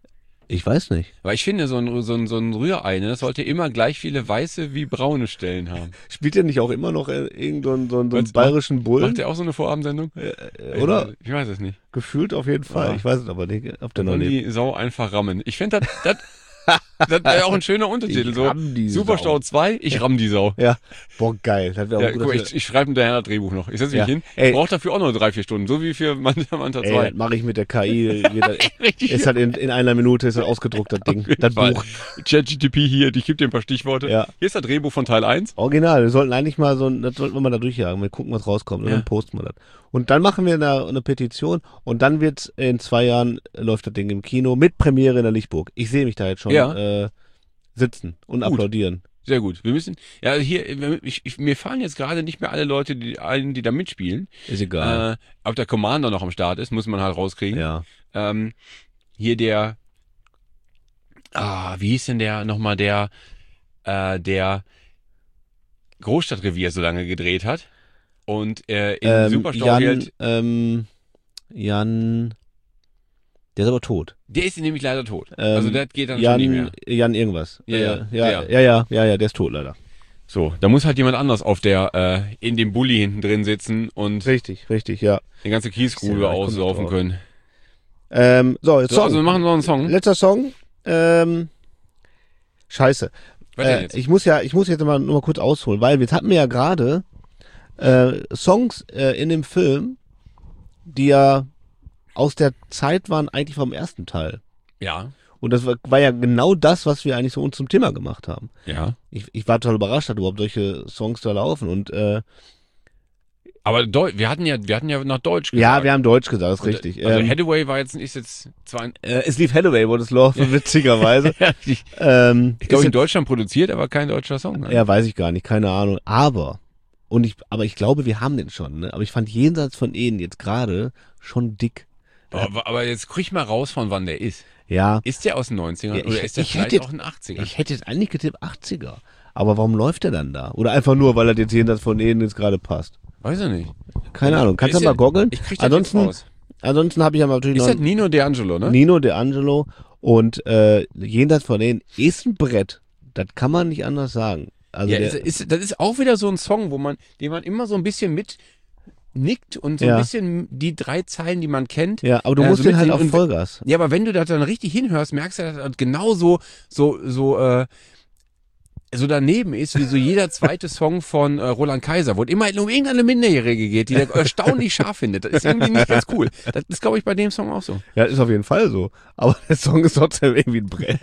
Ich weiß nicht. Weil ich finde, so ein, so ein, so ein Rührei, ne, das sollte immer gleich viele weiße wie braune Stellen haben. Spielt der nicht auch immer noch äh, irgendeinen so, so, so einen Was, bayerischen Bullen? Macht der auch so eine Vorabendsendung? Äh, oder? Ich weiß es nicht. Gefühlt auf jeden Fall. Ja. Ich weiß es aber nicht, ob der noch Und lebt. die Sau einfach rammen. Ich finde, das, das, das wäre auch ein schöner Untertitel. Ich So, ramm die Superstau Sau. zwei, ich ramm die Sau. Ja, boah, geil. Das wäre auch Ja, gut. guck, dass ich, wir- ich schreibe hinterher das Drehbuch noch. Ich setze mich Ja. hin. Ey. Ich brauche dafür auch noch drei, vier Stunden. So wie für Manta Manta Ey, zwei. das mache ich mit der K I. Wieder, Richtig. ist halt in, in einer Minute ist das ausgedruckt, das Ding. Das Fall. Buch. ChatGPT hier, ich gebe dir ein paar Stichworte. Ja. Hier ist das Drehbuch von Teil eins. Original. Wir sollten eigentlich mal so ein, das sollten wir mal da durchjagen. Wir gucken, was rauskommt. Und Ja. dann posten wir das. Und dann machen wir da eine Petition. Und dann wird in zwei Jahren äh, läuft das Ding im Kino mit Premiere in der Lichtburg. Ich sehe mich da jetzt schon Ja. äh, sitzen und Gut. applaudieren. Sehr gut. Wir müssen, ja, hier, ich, ich, mir fallen jetzt gerade nicht mehr alle Leute die, ein, die da mitspielen. Ist egal. Äh, ob der Commander noch am Start ist, muss man halt rauskriegen. ja. Ähm, hier der, ah, wie hieß denn der nochmal, der, äh, der Großstadtrevier so lange gedreht hat und äh, in Ähm, Superstau Jan, hält. ähm, Jan, der ist aber tot. Der ist nämlich leider tot. Ähm, also das geht dann schon nicht Jan, mehr. Jan irgendwas. Ja, Äh, ja, ja, ja. ja, ja, ja, ja, der ist tot leider. So, da muss halt jemand anders auf der, äh, in dem Bulli hinten drin sitzen und Richtig, richtig, ja. die ganze Kiesgrube Ja, ich komm auslaufen drauf. können. Ähm, so, jetzt So, Song. also wir machen noch einen Song. Letzter Song. Ähm, scheiße. Was denn Äh, jetzt? ich muss ja, ich muss jetzt mal nur mal kurz ausholen, weil wir hatten ja gerade äh, Songs äh, in dem Film, die ja aus der Zeit waren eigentlich vom ersten Teil. Ja, Und das war, war ja genau das, was wir eigentlich so uns zum Thema gemacht haben. ja. Ich, ich war total überrascht, dass überhaupt solche Songs da laufen. Und äh, Aber Deu wir hatten ja, wir hatten ja nach Deutsch gesagt. ja, wir haben Deutsch gesagt, ist Und, richtig. Also ähm, Hathaway war jetzt, ist jetzt zwar, ein- äh, es lief Hathaway, wurde es laufen, witzigerweise. ich ähm, glaube ist in Deutschland produziert, aber kein deutscher Song. Ne? Ja, weiß ich gar nicht, keine Ahnung. Aber, und ich, aber ich glaube, wir haben den schon, ne? Aber ich fand jenseits von Ehen jetzt gerade schon dick. Aber, aber jetzt krieg mal raus, von wann der ist. Ja. Ist der aus den neunzigern Ja, ich- oder ist der ich vielleicht hätte- auch ein achtziger? Ich hätte jetzt eigentlich getippt achtziger. Aber warum läuft der dann da? Oder einfach nur, weil er jetzt jenseits von Ehen jetzt gerade passt? Weiß ich nicht. Keine Ahnung. Kannst du Ist mal ja- goggeln? Ich krieg das Ansonsten, jetzt raus. ansonsten habe ich aber natürlich Ist noch das Nino D'Angelo, ne? Nino D'Angelo und äh, jenseits von Ehen ist ein Brett. Das kann man nicht anders sagen. Also Ja, der, ist, ist, das ist auch wieder so ein Song, wo man, den man immer so ein bisschen mit nickt und so Ja. ein bisschen die drei Zeilen, die man kennt. ja, aber du Ja, musst so den halt mit- auf und- Vollgas. Ja, aber wenn du das dann richtig hinhörst, merkst du, dass das genau so, so, so, äh, so daneben ist, wie so jeder zweite Song von äh, Roland Kaiser, wo es immer um irgendeine Minderjährige geht, die der erstaunlich scharf findet. Das ist irgendwie nicht ganz cool. Das ist, glaube ich, bei dem Song auch so. Ja, ist auf jeden Fall so. Aber der Song ist trotzdem irgendwie ein Brett.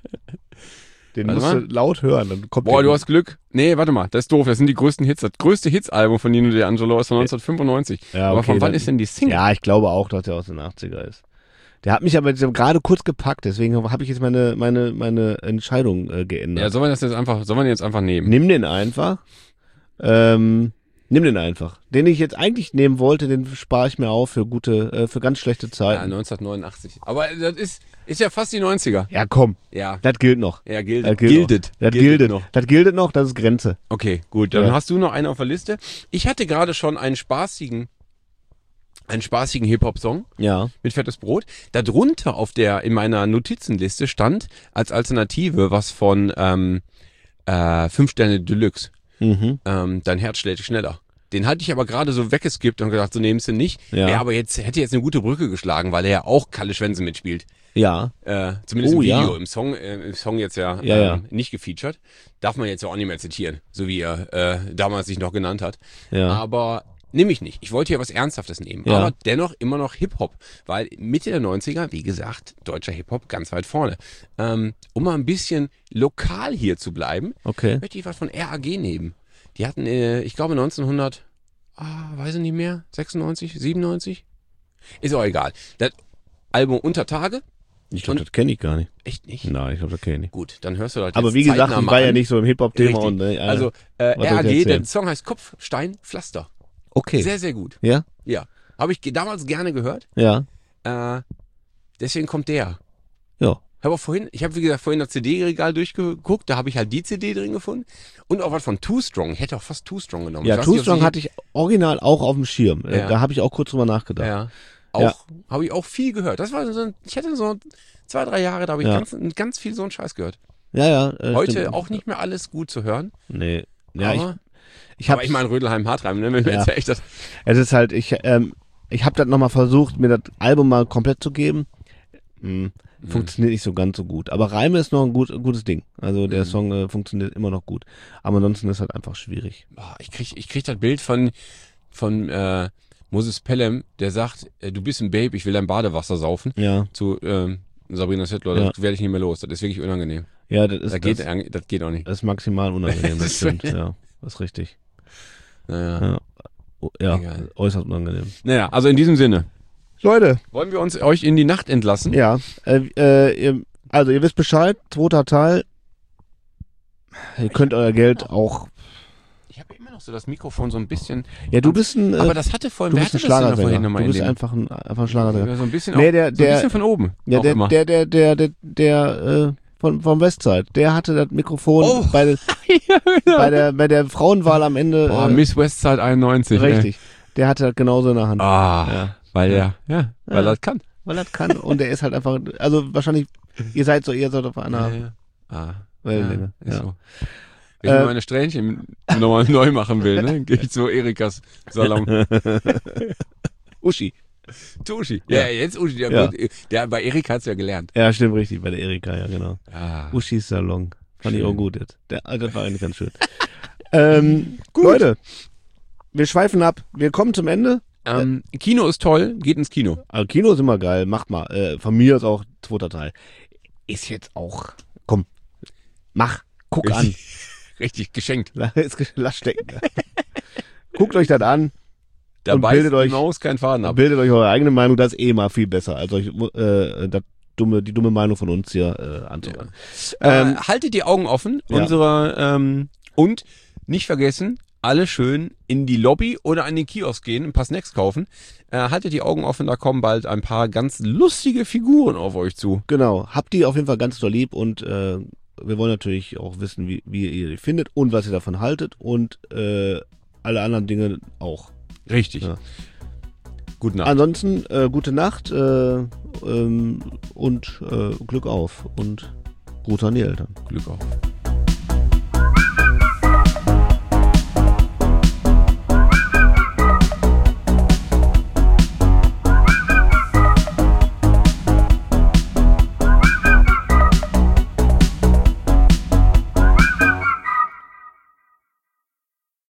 Den Warte musst du mal. laut hören. Dann kommt Boah, der du hast Glück. Nee, warte mal, das ist doof. Das sind die größten Hits. Das größte Hits-Album von Nino D'Angelo ist von neunzehnhundertfünfundneunzig. Ja, Aber okay, von wann dann- ist denn die Single? Ja, ich glaube auch, dass der aus den achtziger ist. Der hat mich aber jetzt gerade kurz gepackt, deswegen habe ich jetzt meine, meine, meine Entscheidung äh, geändert. Ja, sollen wir das jetzt einfach, sollen wir den jetzt einfach nehmen? Nimm den einfach. Ähm, nimm den einfach. Den ich jetzt eigentlich nehmen wollte, den spare ich mir auf für gute, äh, für ganz schlechte Ja, Zeiten. neunzehnhundertneunundachtzig. Aber das ist, ist ja fast die neunziger. Ja, komm, Ja, das gilt noch. ja, gilt, Das gilt gildet. noch. Das giltet noch. Das giltet noch, das ist Grenze. Okay, gut. Dann Ja. hast du noch einen auf der Liste. Ich hatte gerade schon einen spaßigen, einen spaßigen Hip-Hop-Song Ja. mit Fettes Brot. Darunter auf der, in meiner Notizenliste stand als Alternative was von ähm, äh, fünf Sterne Deluxe. Mhm. Ähm, Dein Herz schlägt schneller. Den hatte ich aber gerade so weggeskippt und gedacht, so nehmst du nicht. Ja. Er aber jetzt, hätte jetzt eine gute Brücke geschlagen, weil er ja auch Kalle Schwänze mitspielt. Ja. Äh, zumindest Oh, im Video, ja. im Song, äh, im Song jetzt ja, Ja, ähm, ja. nicht gefeatured. Darf man jetzt ja auch nicht mehr zitieren, so wie er äh, damals sich noch genannt hat. Ja. Aber nehme ich nicht. Ich wollte hier was Ernsthaftes nehmen. Ja. Aber dennoch immer noch Hip-Hop. Weil Mitte der neunziger, wie gesagt, deutscher Hip-Hop ganz weit vorne. Ähm, um mal ein bisschen lokal hier zu bleiben, Okay. möchte ich was von R A G nehmen. Die hatten, äh, ich glaube neunzehnhundert, ah, weiß ich nicht mehr, sechsundneunzig, siebenundneunzig? Ist auch egal. Das Album Unter Tage? Ich glaube, das kenne ich gar nicht. Echt nicht? Nein, ich glaube, das kenne ich nicht. Gut, dann hörst du das Aber jetzt wie gesagt, zeitnah ich mal war ja an. nicht so im Hip-Hop-Thema. Richtig. Und, äh, Also äh, was soll ich R A G, erzählen? der Song heißt Kopf, Stein, Pflaster. Okay. Sehr, sehr gut. Ja? Ja. Habe ich ge- damals gerne gehört. Ja. Äh, deswegen kommt der. Ja. Habe auch vorhin, ich habe wie gesagt vorhin das C D-Regal durchgeguckt, da habe ich halt die C D drin gefunden. Und auch was von Too Strong. Ich hätte auch fast Too Strong genommen. Ja, Ich weiß Too nicht, ob Strong Sie- hatte ich original auch auf dem Schirm. Äh, Ja. Da habe ich auch kurz drüber nachgedacht. Ja. Auch, habe ich auch viel gehört. Das war so, ein- ich hatte so zwei, drei Jahre, da habe ich Ja. ganz, ganz viel so einen Scheiß gehört. Ja, ja. Äh, Heute stimmt. auch nicht mehr alles gut zu hören. Nee. Ja, aber ich, ich aber habe ich meine Rödelheim Hartreim, ne? Wenn wir Ja. jetzt ja echt das. Es ist halt, ich, ähm, ich habe das nochmal versucht, mir das Album mal komplett zu geben. Hm, funktioniert nicht so ganz so gut. Aber Reime ist noch ein gut, gutes Ding. Also der Mhm. Song äh, funktioniert immer noch gut. Aber ansonsten ist halt einfach schwierig. Boah, ich krieg, ich krieg das Bild von, von äh, Moses Pelham, der sagt, äh, du bist ein Babe, ich will dein Badewasser saufen. Ja, Zu ähm, Sabrina Settler, Ja. das werde ich nicht mehr los. Das ist wirklich unangenehm. ja, das ist, Das geht, das, eigentlich- das geht auch nicht. das ist maximal unangenehm, das Das stimmt. ist- Ja, das ist richtig. Naja. Ja, oh, ja Egal. äußerst unangenehm. naja, also in diesem Sinne. Leute, Wollen wir uns euch in die Nacht entlassen? ja, äh, äh, ihr, also ihr wisst Bescheid, zweiter Teil. Ihr könnt euer Geld auch. Ich habe immer noch so das Mikrofon so ein bisschen. Ja, du bist ein, äh, Aber das hatte vorhin, du wer bist ein hatte das denn da vorhin Schlagersänger. nochmal Du in bist dem? einfach ein, einfach ein Schlagersänger. So ein bisschen, Nee, auch, der- so ein der- bisschen von oben. Ja, auch der, immer. der, der, der, der, der, äh, von, vom Westside, der hatte das Mikrofon Oh. bei, der, bei der, bei der Frauenwahl am Ende, Boah, äh, Miss Westside einundneunzig. richtig. Der hatte das genauso in der Hand. Ey. Ah, Ja. weil er, ja, weil Ja. er das kann. Weil er das kann. Und der ist halt einfach, also wahrscheinlich, ihr seid so, ihr seid auf einer Ja, ja. Ah, Wellenlänge. ja, ist Ja. so. Wenn ich Äh, meine Strähnchen nochmal neu machen will, ne, gehe ich zu Erikas Salon. Uschi. Tuschi. Ja. Ja, jetzt Uschi. Ja, Ja. gut. Der, bei Erika hat's ja gelernt. Ja, stimmt, richtig, bei der Erika, ja, genau. Ah. Uschis Salon. Fand ich Schön. auch gut jetzt. Der, also das war eigentlich ganz schön. ähm, Leute, wir schweifen ab. Wir kommen zum Ende. Ähm, Kino ist toll, geht ins Kino. Also Kino ist immer geil, macht mal. Äh, von mir ist auch zweiter Teil. Ist jetzt auch, komm, mach, guck an. Richtig geschenkt. Lass lass stecken. Guckt euch das an, Da Und beißt bildet die euch- Maus keinen Faden ab. bildet euch eure eigene Meinung, das ist eh mal viel besser, als euch äh, das dumme, die dumme Meinung von uns hier äh, anzuhören. Äh, Ähm, haltet die Augen offen. ja. Unsere ähm, und nicht vergessen, alle schön in die Lobby oder an den Kiosk gehen, ein paar Snacks kaufen. Äh, haltet die Augen offen, da kommen bald ein paar ganz lustige Figuren auf euch zu. Genau, habt die auf jeden Fall ganz doll lieb und äh, wir wollen natürlich auch wissen, wie, wie ihr die findet und was ihr davon haltet und äh, alle anderen Dinge auch. Richtig. Ja. Gute Nacht. Ansonsten äh, gute Nacht äh, ähm, und äh, Glück auf und Gruß an die Eltern. Glück auf.